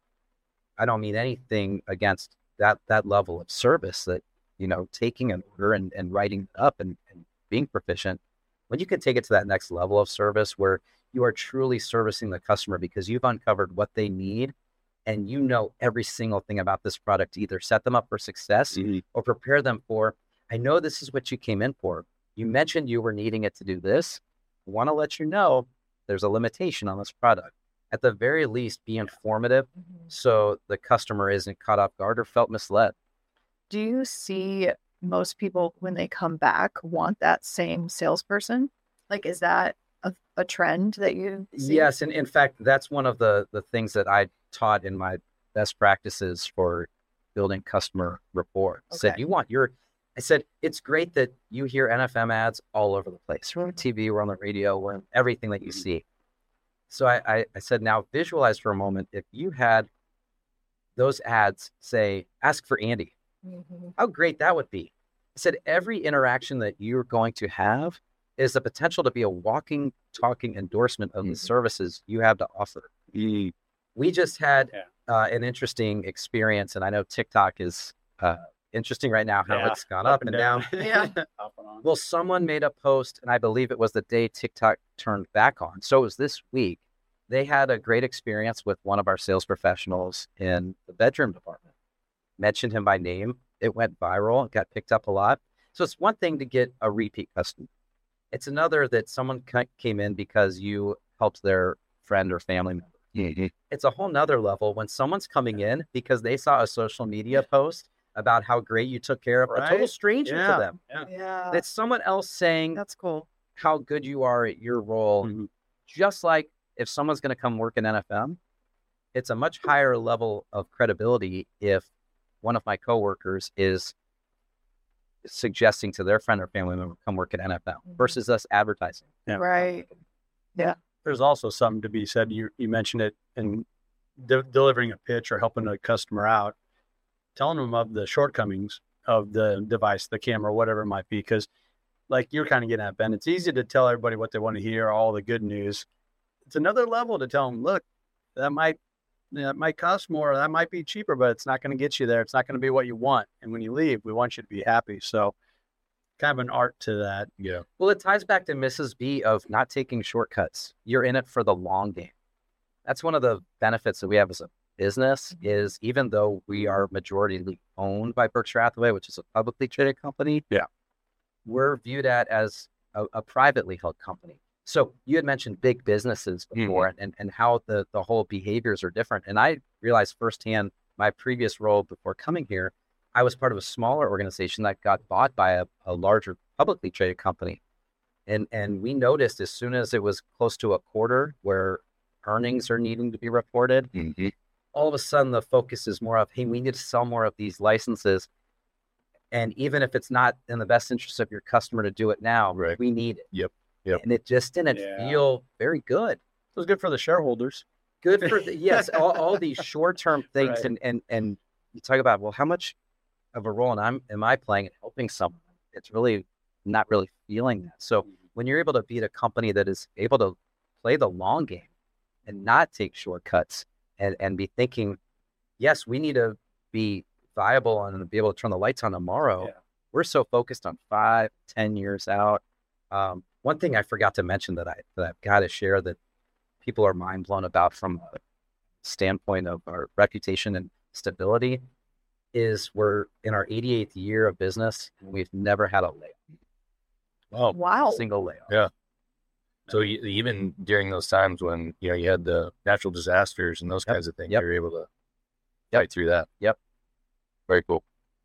I don't mean anything against that level of service, that, you know, taking an order and writing it up and being proficient. When you can take it to that next level of service where you are truly servicing the customer because you've uncovered what they need and you know every single thing about this product to either set them up for success or prepare them for, I know this is what you came in for. You mentioned you were needing it to do this. I want to let you know there's a limitation on this product. At the very least, be informative so the customer isn't caught off guard or felt misled. do you see most people when they come back want that same salesperson? Like, is that a trend that you see? Yes. And in fact, that's one of the things that I taught in my best practices for building customer rapport. Okay. I said, it's great that you hear NFM ads all over the place. We're on TV, we're on the radio, we're on everything that you see. So I said, now visualize for a moment, if you had those ads say, ask for Andy, how great that would be. I said, every interaction that you're going to have is the potential to be a walking, talking endorsement of the services you have to offer. We just had an interesting experience, and I know TikTok is interesting right now, how it's gone up and down. Well, someone made a post, and I believe it was the day TikTok turned back on. So it was this week. They had a great experience with one of our sales professionals in the bedroom department. Mentioned him by name. It went viral. It got picked up a lot. So it's one thing to get a repeat customer. It's another that someone came in because you helped their friend or family member. It's a whole nother level when someone's coming in because they saw a social media post about how great you took care of a total stranger to them. Yeah. It's someone else saying That's cool. how good you are at your role. Just like if someone's going to come work in NFM, it's a much higher level of credibility if one of my coworkers is suggesting to their friend or family member, come work at NFM versus us advertising. Right. There's also something to be said. You mentioned it in delivering a pitch or helping a customer out, telling them of the shortcomings of the device, the camera, whatever it might be. Because like you're kind of getting at, Ben, it's easy to tell everybody what they want to hear, all the good news. It's another level to tell them, look, that might cost more, that might be cheaper, but it's not going to get you there. It's not going to be what you want. And when you leave, we want you to be happy. So kind of an art to that. Yeah. Well, it ties back to Mrs. B of not taking shortcuts. You're in it for the long game. That's one of the benefits that we have as a business is, even though we are majority owned by Berkshire Hathaway, which is a publicly traded company, we're viewed as a privately held company. So you had mentioned big businesses before, and how the whole behaviors are different. And I realized firsthand, my previous role before coming here, I was part of a smaller organization that got bought by a larger publicly traded company. And we noticed as soon as it was close to a quarter where earnings are needing to be reported, all of a sudden the focus is more of, hey, we need to sell more of these licenses. And even if it's not in the best interest of your customer to do it now, we need it. Yep. And it just didn't feel very good. It was good for the shareholders. Good for all these short-term things. And you talk about, well, how much of a role am I playing in helping someone? It's really not really feeling that. So when you're able to be at a company that is able to play the long game and not take shortcuts and be thinking, yes, we need to be viable and be able to turn the lights on tomorrow. We're so focused on 5, 10 years out. One thing I forgot to mention that I've got to share that people are mind blown about from a standpoint of our reputation and stability is we're in our 88th year of business and we've never had a layoff. Wow. A single layoff. Yeah. So even during those times when you had the natural disasters and those kinds of things, you're able to fight through that. Very cool.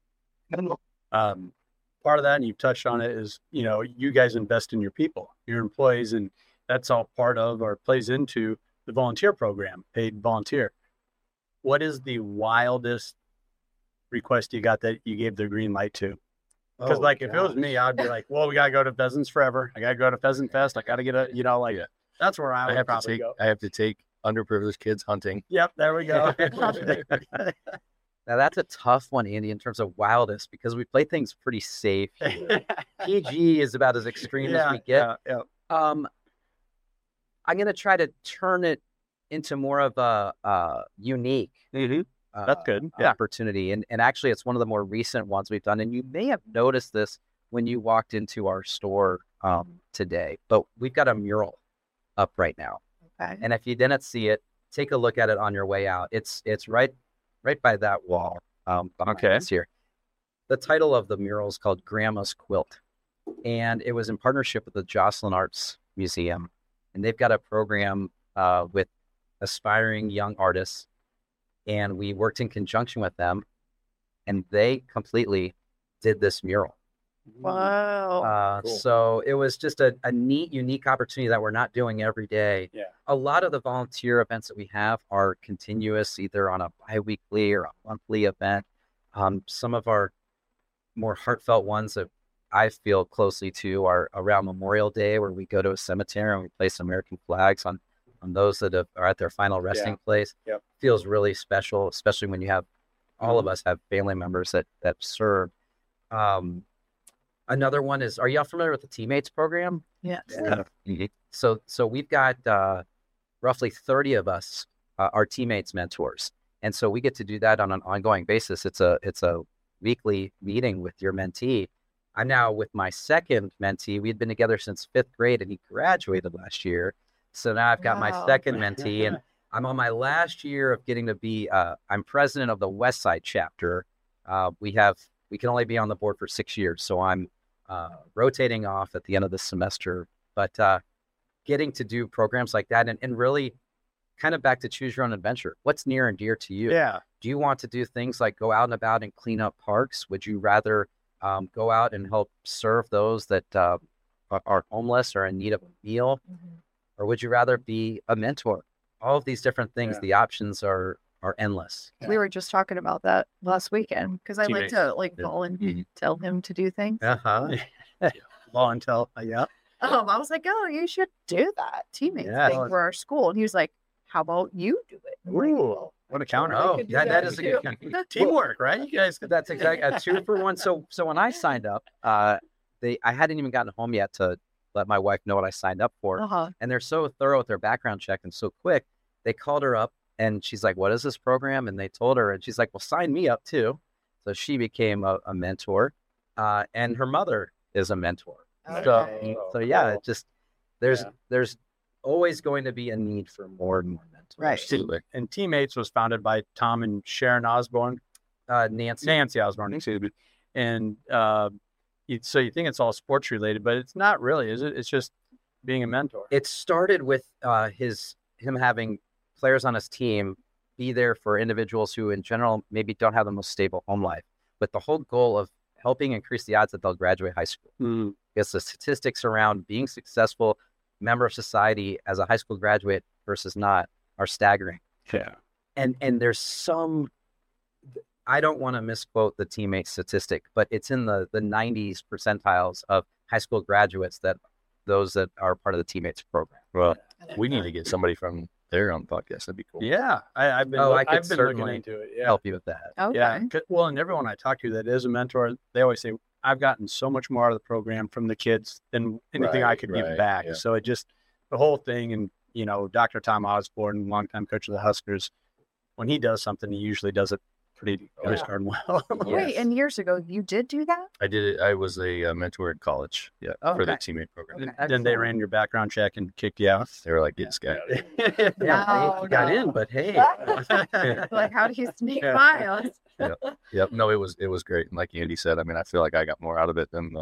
Part of that, and you've touched on it, is you guys invest in your people, your employees, and that's all part of or plays into the volunteer program, paid volunteer. What is the wildest request you got that you gave the green light to? Because if it was me, I'd be like, well, we got to go to Pheasants Forever. I got to go to Pheasant Fest. I got to get that's where I would probably go. I have to take underprivileged kids hunting. Yep, there we go. Now that's a tough one, Andy, in terms of wildest, because we play things pretty safe. PG is about as extreme as we get. I'm going to try to turn it into more of a unique That's good. opportunity. And actually, it's one of the more recent ones we've done. And you may have noticed this when you walked into our store today, but we've got a mural up right now. Okay. And if you didn't see it, take a look at it on your way out. It's right by that wall behind us here. The title of the mural is called Grandma's Quilt. And it was in partnership with the Joslyn Arts Museum. And they've got a program with aspiring young artists. And we worked in conjunction with them. And they completely did this mural. Wow. Cool. So it was just a neat, unique opportunity that we're not doing every day. Yeah. A lot of the volunteer events that we have are continuous, either on a biweekly or a monthly event. Some of our more heartfelt ones that I feel closely to are around Memorial Day, where we go to a cemetery and we place American flags on those that are at their final resting place. Yep. Feels really special, especially when you have all of us have family members that serve. Another one is, are y'all familiar with the Teammates program? Yes. So we've got roughly 30 of us are Teammates mentors. And so we get to do that on an ongoing basis. It's a weekly meeting with your mentee. I'm now with my second mentee. We had been together since 5th grade and he graduated last year. So now I've got my second mentee and I'm on my last year of getting to be, I'm president of the West Side chapter. We can only be on the board for 6 years. So I'm rotating off at the end of the semester, but getting to do programs like that and really kind of back to choose your own adventure. What's near and dear to you? Yeah. Do you want to do things like go out and about and clean up parks? Would you rather go out and help serve those that are homeless or in need of a meal? Mm-hmm. Or would you rather be a mentor? All of these different things, the options are endless. We were just talking about that last weekend because I like to volunteer, tell him to do things. Volunteer. Yeah. I was like, oh, you should do that Teammates Yeah. thing for our school. And he was like, how about you do it? I'm like, Ooh, what a counter. Oh, could do yeah, that that is a too. good Teamwork, right? You guys. That's exactly a 2-for-1. So when I signed up, I hadn't even gotten home yet to let my wife know what I signed up for. Uh-huh. And they're so thorough with their background check and so quick. They called her up and she's like, what is this program? And they told her, and she's like, well, sign me up too. So she became a mentor, and her mother is a mentor. Okay. So yeah, it just there's always going to be a need for more and more mentors. Right. Absolutely. And Teammates was founded by Tom and Sharon Osborne, Nancy. Osborne, excuse me. And so you think it's all sports related, but it's not really, is it? It's just being a mentor. It started with him having players on his team be there for individuals who in general maybe don't have the most stable home life, with the whole goal of helping increase the odds that they'll graduate high school. Because the statistics around being successful member of society as a high school graduate versus not are staggering. Yeah. And there's some, I don't want to misquote the teammate statistic, but it's in the 90s percentiles of high school graduates those that are part of the teammates program. Well, we need to get somebody from there on the podcast. That'd be cool. Yeah. I've been, I could I've been looking certainly into it. Yeah. Help you with that. Okay. Yeah. Well, and everyone I talk to that is a mentor, they always say, I've gotten so much more out of the program from the kids than anything I could give back. Yeah. So it just, the whole thing, and, you know, Dr. Tom Osborne, longtime coach of the Huskers, when he does something, he usually does it pretty darn well. Wait, and years ago, you did do that? I did it. I was a mentor in college. Yeah. For the Okay. teammate program. Then they ran your background check and kicked you out. They were like, get this guy out of here. Yeah, No, he got no. in, but hey. Like, how do you sneak Yeah. by us? Yep. No, it was great. And like Andy said, I mean, I feel like I got more out of it than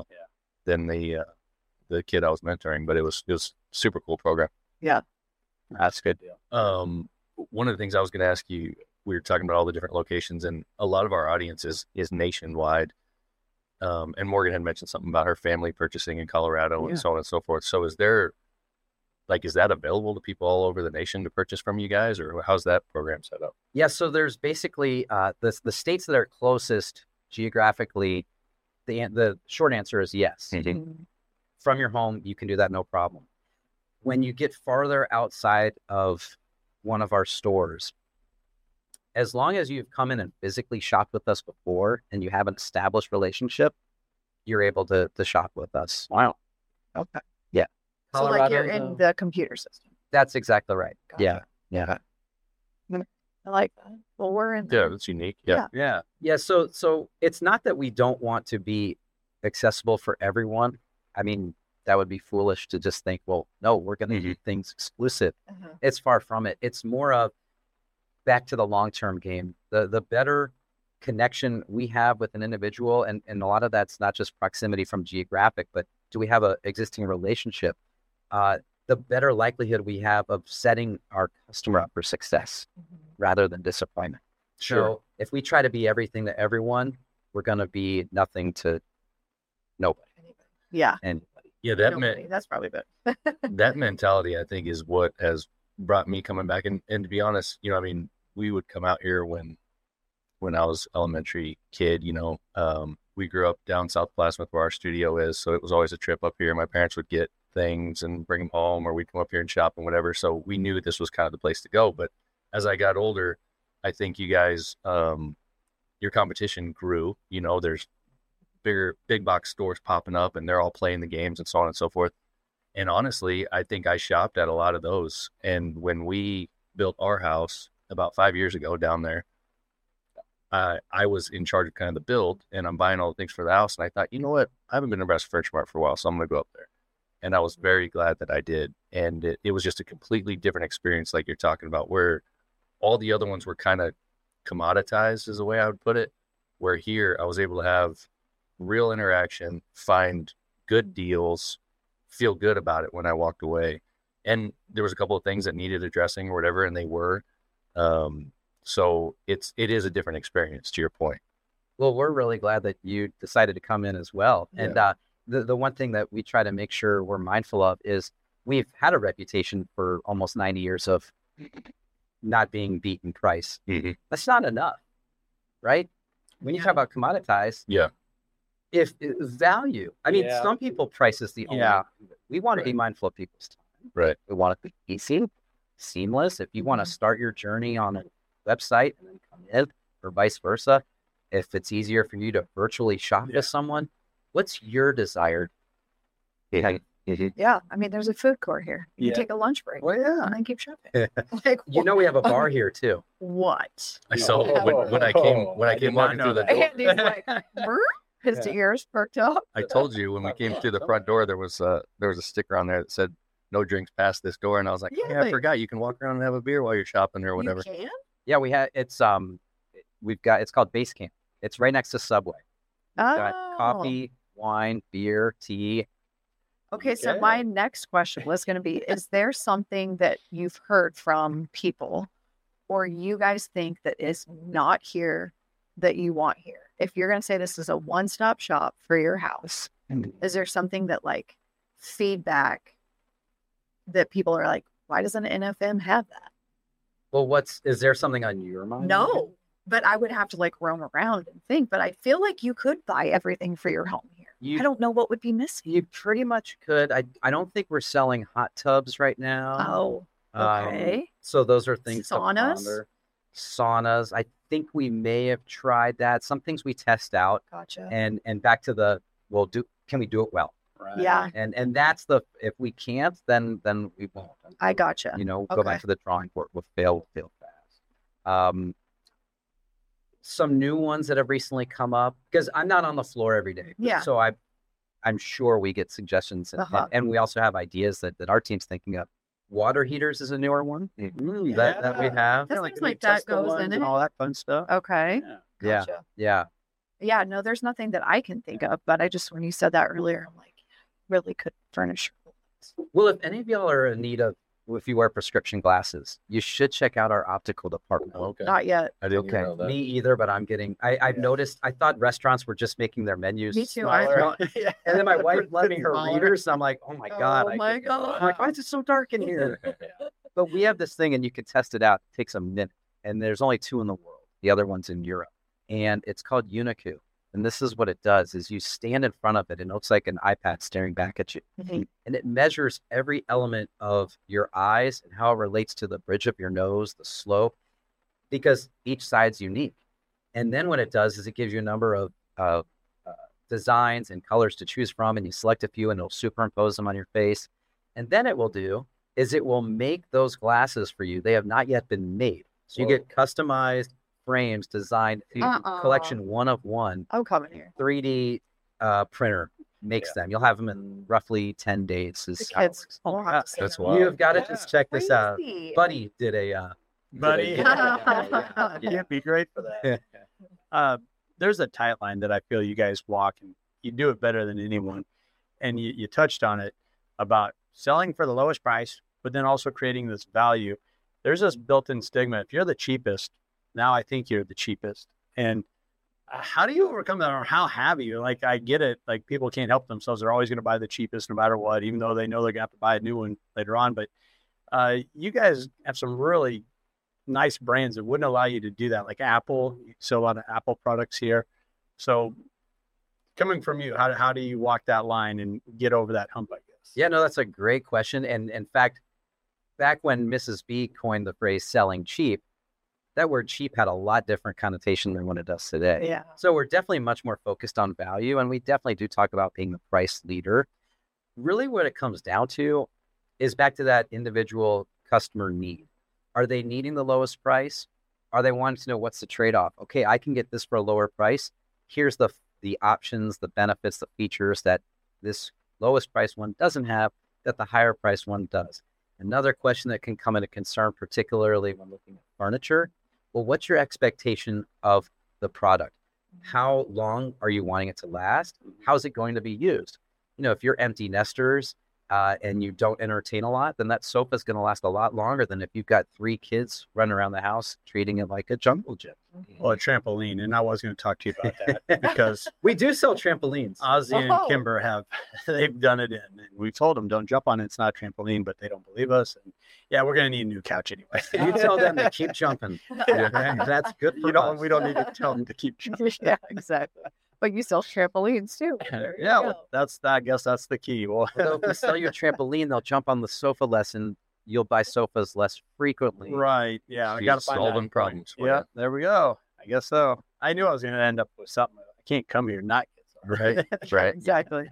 the kid I was mentoring, but it was super cool program. That's a good deal. One of the things I was going to ask you, we were talking about all the different locations, and a lot of our audience is nationwide. And Morgan had mentioned something about her family purchasing in Colorado and so on and so forth. So is that available to people all over the nation to purchase from you guys, or how's that program set up? Yeah, so there's basically the states that are closest geographically. The short answer is yes. Mm-hmm. From your home, you can do that, no problem. When you get farther outside of one of our stores, as long as you've come in and physically shopped with us before and you have an established relationship, you're able to shop with us. Wow. Okay. Yeah. So, like, you're Colorado, in the computer system. That's exactly right. Gotcha. Yeah. I like that. Well, we're in. Yeah, that's unique. Yeah. Yeah. Yeah, so it's not that we don't want to be accessible for everyone. I mean, that would be foolish to just think, well, no, we're going to do things exclusive. Uh-huh. It's far from it. It's more of back to the long-term game. The better connection we have with an individual, and a lot of that's not just proximity from geographic, but do we have an existing relationship? The better likelihood we have of setting our customer up for success rather than disappointment. So if we try to be everything to everyone, we're going to be nothing to nobody. Yeah. Anybody. Yeah, that Nobody. That's probably better. that mentality, I think, is what has brought me coming back. And to be honest, you know, I mean, we would come out here when I was elementary kid, you know, we grew up down South Plasmouth where our studio is. So it was always a trip up here. My parents would get things and bring them home, or we'd come up here and shop and whatever. So we knew this was kind of the place to go. But as I got older, I think you guys, your competition grew. You know, there's big box stores popping up and they're all playing the games and so on and so forth. And honestly, I think I shopped at a lot of those. And when we built our house about 5 years ago down there, I was in charge of kind of the build, and I'm buying all the things for the house. And I thought, you know what? I haven't been to Nebraska Furniture Mart for a while, so I'm going to go up there. And I was very glad that I did. And it was just a completely different experience, like you're talking about, where all the other ones were kind of commoditized, is the way I would put it. Where here, I was able to have real interaction, find good deals, feel good about it when I walked away. And there was a couple of things that needed addressing or whatever, and they were. So it is a different experience, to your point. Well, we're really glad that you decided to come in as well. And the one thing that we try to make sure we're mindful of is we've had a reputation for almost 90 years of not being beat in price. Mm-hmm. That's not enough, right? When you talk about commoditized, if value, I mean, some people price is the only. We want to be mindful of people's time. Right. We want it to be easy, seamless. If you want to start your journey on a website and then come in, or vice versa, if it's easier for you to virtually shop with someone, what's your desired? Yeah. I mean, there's a food court here. You can take a lunch break. Well, yeah. And then keep shopping. Like, You know, we have a bar here too. what? I saw when I came walking through the door. Andy's like, his ears perked up. I told you when we came through the front door, there was a sticker on there that said, no drinks past this door. And I was like, Yeah, I like- forgot you can walk around and have a beer while you're shopping or whatever. You can? Yeah, it's called Base Camp. It's right next to Subway. Got Oh. coffee, wine, beer, tea. Okay, so Okay. my next question was going to be, is there something that you've heard from people or you guys think that is not here that you want here? If you're going to say this is a one-stop shop for your house, is there something that like feedback that people are like, why doesn't NFM have that? Well, is there something on your mind? No, but I would have to like roam around and think, but I feel like you could buy everything for your home here. You- I don't know what would be missing. You pretty much could. I don't think we're selling hot tubs right now. Oh, okay. So those are things to Saunas? ponder. Saunas. I think we may have tried that. Some things we test out, Gotcha. and back to can we do it well? Right. Yeah, And that's if we can't, then we won't. I gotcha. Go Okay. back to the drawing board. We'll fail fast. Some new ones that have recently come up because I'm not on the floor every day. Yeah. So I'm sure we get suggestions and we also have ideas that our team's thinking of. Water heaters is a newer one that we have. That Yeah, seems the like that Tesla goes ones in and it. all that fun stuff. Okay. Yeah. Yeah. Gotcha. Yeah. Yeah, no, there's nothing that I can think of, but I just, when you said that earlier, I'm like, really could furnish. Well, if any of y'all are in need of, if you wear prescription glasses, you should check out our optical department. Okay. Not yet. I didn't Okay, know that. me either, but I've noticed, I thought restaurants were just making their menus Me too, smaller. Yeah. And then my wife lent me her Smaller. readers. And I'm like, oh my God. Oh my God. I'm like, why is it so dark in here? But we have this thing and you can test it out. It takes a minute. And there's only 2 in the world. The other one's in Europe. And it's called Unicu. And this is what it does is you stand in front of it and it looks like an iPad staring back at you. Mhm. And it measures every element of your eyes and how it relates to the bridge of your nose, the slope, because each side's unique. And then what it does is it gives you a number of designs and colors to choose from, and you select a few and it'll superimpose them on your face. And then it will do is it will make those glasses for you. They have not yet been made. So you Whoa. get customized frames designed, collection one of one, I'm coming here. 3D printer makes them. You'll have them in roughly 10 days. The Is how it kids works. will have to see That's them. wild. You've got to Yeah. just check this out. Crazy. Buddy did a Buddy. Yeah. You'd be great for that. There's a tight line that I feel you guys walk, and you do it better than anyone. And you touched on it about selling for the lowest price, but then also creating this value. There's this built-in stigma. If you're the cheapest, now I think you're the cheapest. And how do you overcome that, or how have you? Like, I get it. Like, people can't help themselves. They're always going to buy the cheapest no matter what, even though they know they're going to have to buy a new one later on. But you guys have some really nice brands that wouldn't allow you to do that. Like Apple, you sell a lot of Apple products here. So coming from you, how do you walk that line and get over that hump, I guess? Yeah, no, that's a great question. And in fact, back when Mrs. B coined the phrase selling cheap, that word cheap had a lot different connotation than what it does today. Yeah. So we're definitely much more focused on value. And we definitely do talk about being the price leader. Really what it comes down to is back to that individual customer need. Are they needing the lowest price? Are they wanting to know what's the trade-off? Okay, I can get this for a lower price. Here's the options, the benefits, the features that this lowest price one doesn't have that the higher price one does. Another question that can come into concern, particularly when looking at furniture, well, what's your expectation of the product? How long are you wanting it to last? How's it going to be used? You know, if you're empty nesters and you don't entertain a lot, then that sofa is going to last a lot longer than if you've got 3 kids running around the house treating it like a jungle gym. Well, a trampoline. And I was going to talk to you about that because We do sell trampolines. Ozzy and Oh. Kimber they've done it in. And we told them, don't jump on it. It's not a trampoline, but they don't believe us. And yeah, we're going to need a new couch anyway. You tell them to keep jumping. That's good for us. We don't need to tell them to keep jumping. Yeah, exactly. But you sell trampolines too. There you Yeah, go. well, I guess that's the key. Well, Although if you sell your trampoline, they'll jump on the sofa less and you'll buy sofas less frequently. right. Yeah, I She's got to find solving that. problems for Yeah, you. there we go. I guess so. I knew I was going to end up with something. I can't come here and not get something. Right. Right. Exactly.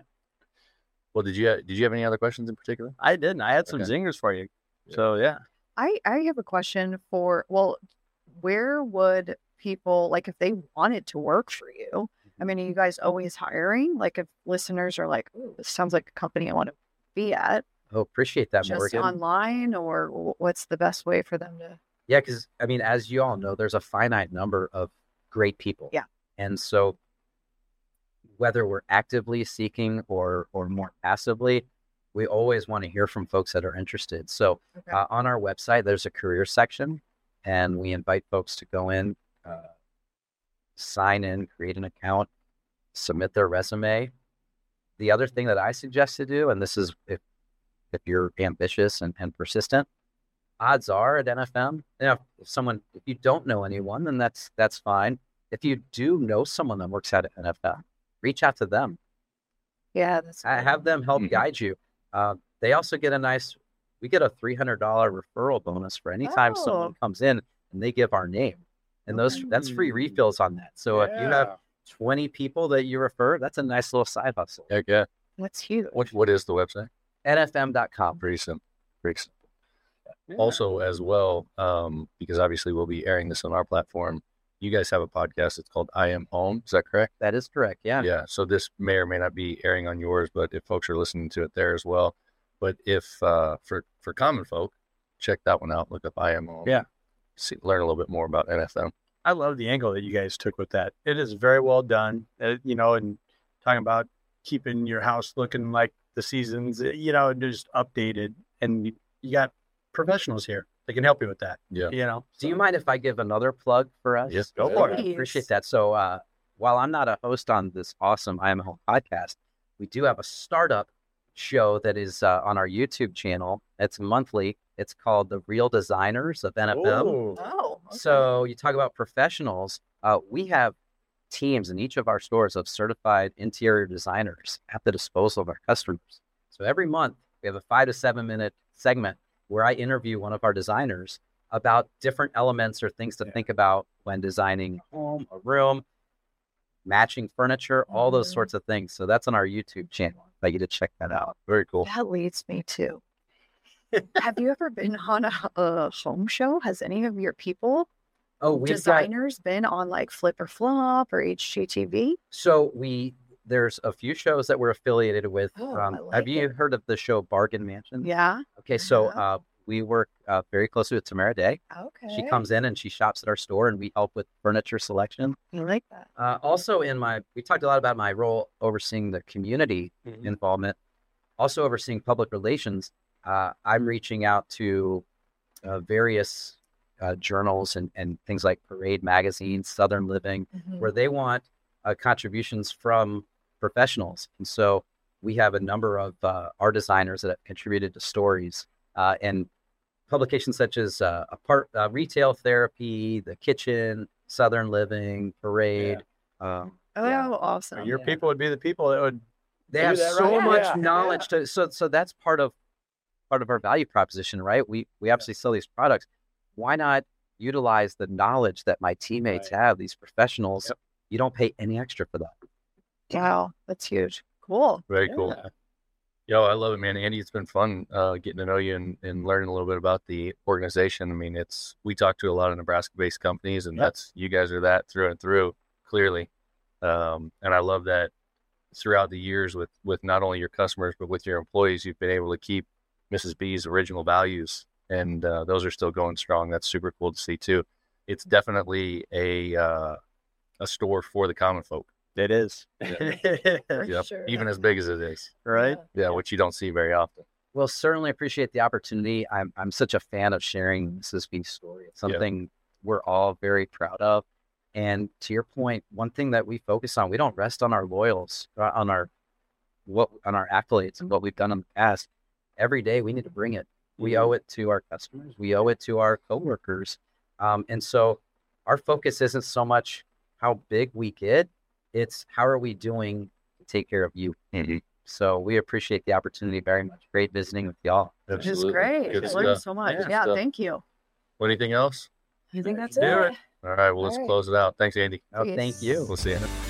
Well, did you have any other questions in particular? I didn't. I had some Okay. zingers for you. Yeah. So yeah. I have a question for, well, where would people, like, if they wanted to work for you, I mean, are you guys always hiring? Like, if listeners are like, ooh, this sounds like a company I want to be at, Oh, appreciate that, Just Morgan. online, or what's the best way for them to? Yeah, because I mean, as you all know, there's a finite number of great people. Yeah. And so whether we're actively seeking or more passively, we always want to hear from folks that are interested. So Okay. on our website, there's a career section, and we invite folks to go in, sign in, create an account, submit their resume. The other thing that I suggest to do, and this is if you're ambitious and persistent, odds are at NFM, if you don't know anyone, then that's fine. If you do know someone that works out at NFM, reach out to them. Yeah, that's I have them help guide you. They also get we get a $300 referral bonus for any time someone comes in and they give our name, and that's free refills on that. So if you have 20 people that you refer, that's a nice little side hustle. Heck yeah. That's huge. What is the website? NFM.com. Pretty simple. Also, as well, because obviously we'll be airing this on our platform. You guys have a podcast. It's called I Am Home. Is that correct? That is correct. Yeah. Yeah. So this may or may not be airing on yours, but if folks are listening to it there as well. But if for common folk, check that one out. Look up I Am Home. Yeah. Learn a little bit more about NFM. I love the angle that you guys took with that. It is very well done, and talking about keeping your house looking like the seasons, just updated. And you got professionals here that can help you with that. Yeah. Do you mind if I give another plug for us? Yes, go for it. Please. Appreciate that. So while I'm not a host on this awesome I Am Home podcast, we do have a startup show that is on our YouTube channel. It's monthly. It's called The Real Designers of NFM. Oh, okay. So you talk about professionals. We have teams in each of our stores of certified interior designers at the disposal of our customers. So every month we have a 5 to 7 minute segment where I interview one of our designers about different elements or things to think about when designing a home, a room, matching furniture, all those sorts of things. So that's on our YouTube channel. I'd like you to check that out. Very cool. That leads me to, have you ever been on a home show? Has any of your people, designers, been on like Flip or Flop or HGTV? So there's a few shows that we're affiliated with. Have you heard of the show Bargain Mansion? Yeah. Okay, so we work very closely with Tamara Day. Okay. She comes in and she shops at our store, and we help with furniture selection. I like that. Also, we talked a lot about my role overseeing the community involvement, also overseeing public relations. I'm reaching out to various journals and things like Parade Magazine, Southern Living, where they want contributions from professionals. And so we have a number of our designers that have contributed to stories and publications such as Retail Therapy, The Kitchen, Southern Living, Parade. Awesome. Your people would be the people that would. They have that so right. much Yeah. knowledge so that's part of our value proposition, right? We obviously sell these products. Why not utilize the knowledge that my teammates have, these professionals? Yep. You don't pay any extra for that. Wow, that's huge. Cool. Very cool. Yo, I love it, man. Andy, it's been fun getting to know you and learning a little bit about the organization. I mean, we talk to a lot of Nebraska-based companies, and you guys are that through and through, clearly. And I love that throughout the years with not only your customers, but with your employees, you've been able to keep Mrs. B's original values, and those are still going strong. That's super cool to see, too. It's definitely a store for the common folk. It is. Yep. Sure. Even as big as it is. Right? Yeah, which you don't see very often. Well, certainly appreciate the opportunity. I'm such a fan of sharing Mrs. B's story. It's something we're all very proud of. And to your point, one thing that we focus on, we don't rest on our laurels, on our accolades and what we've done in the past. Every day we need to bring it. We owe it to our customers. We owe it to our coworkers. And so our focus isn't so much how big we get, it's how are we doing to take care of you. So we appreciate the opportunity very much. Great visiting with y'all. Which is great. Good I learned stuff. so much. Good Yeah, stuff. thank you. Anything else? I think that's Do it. it. All right, well, let's All right. close it out. Thanks, Andy. Oh, thank you. We'll see you.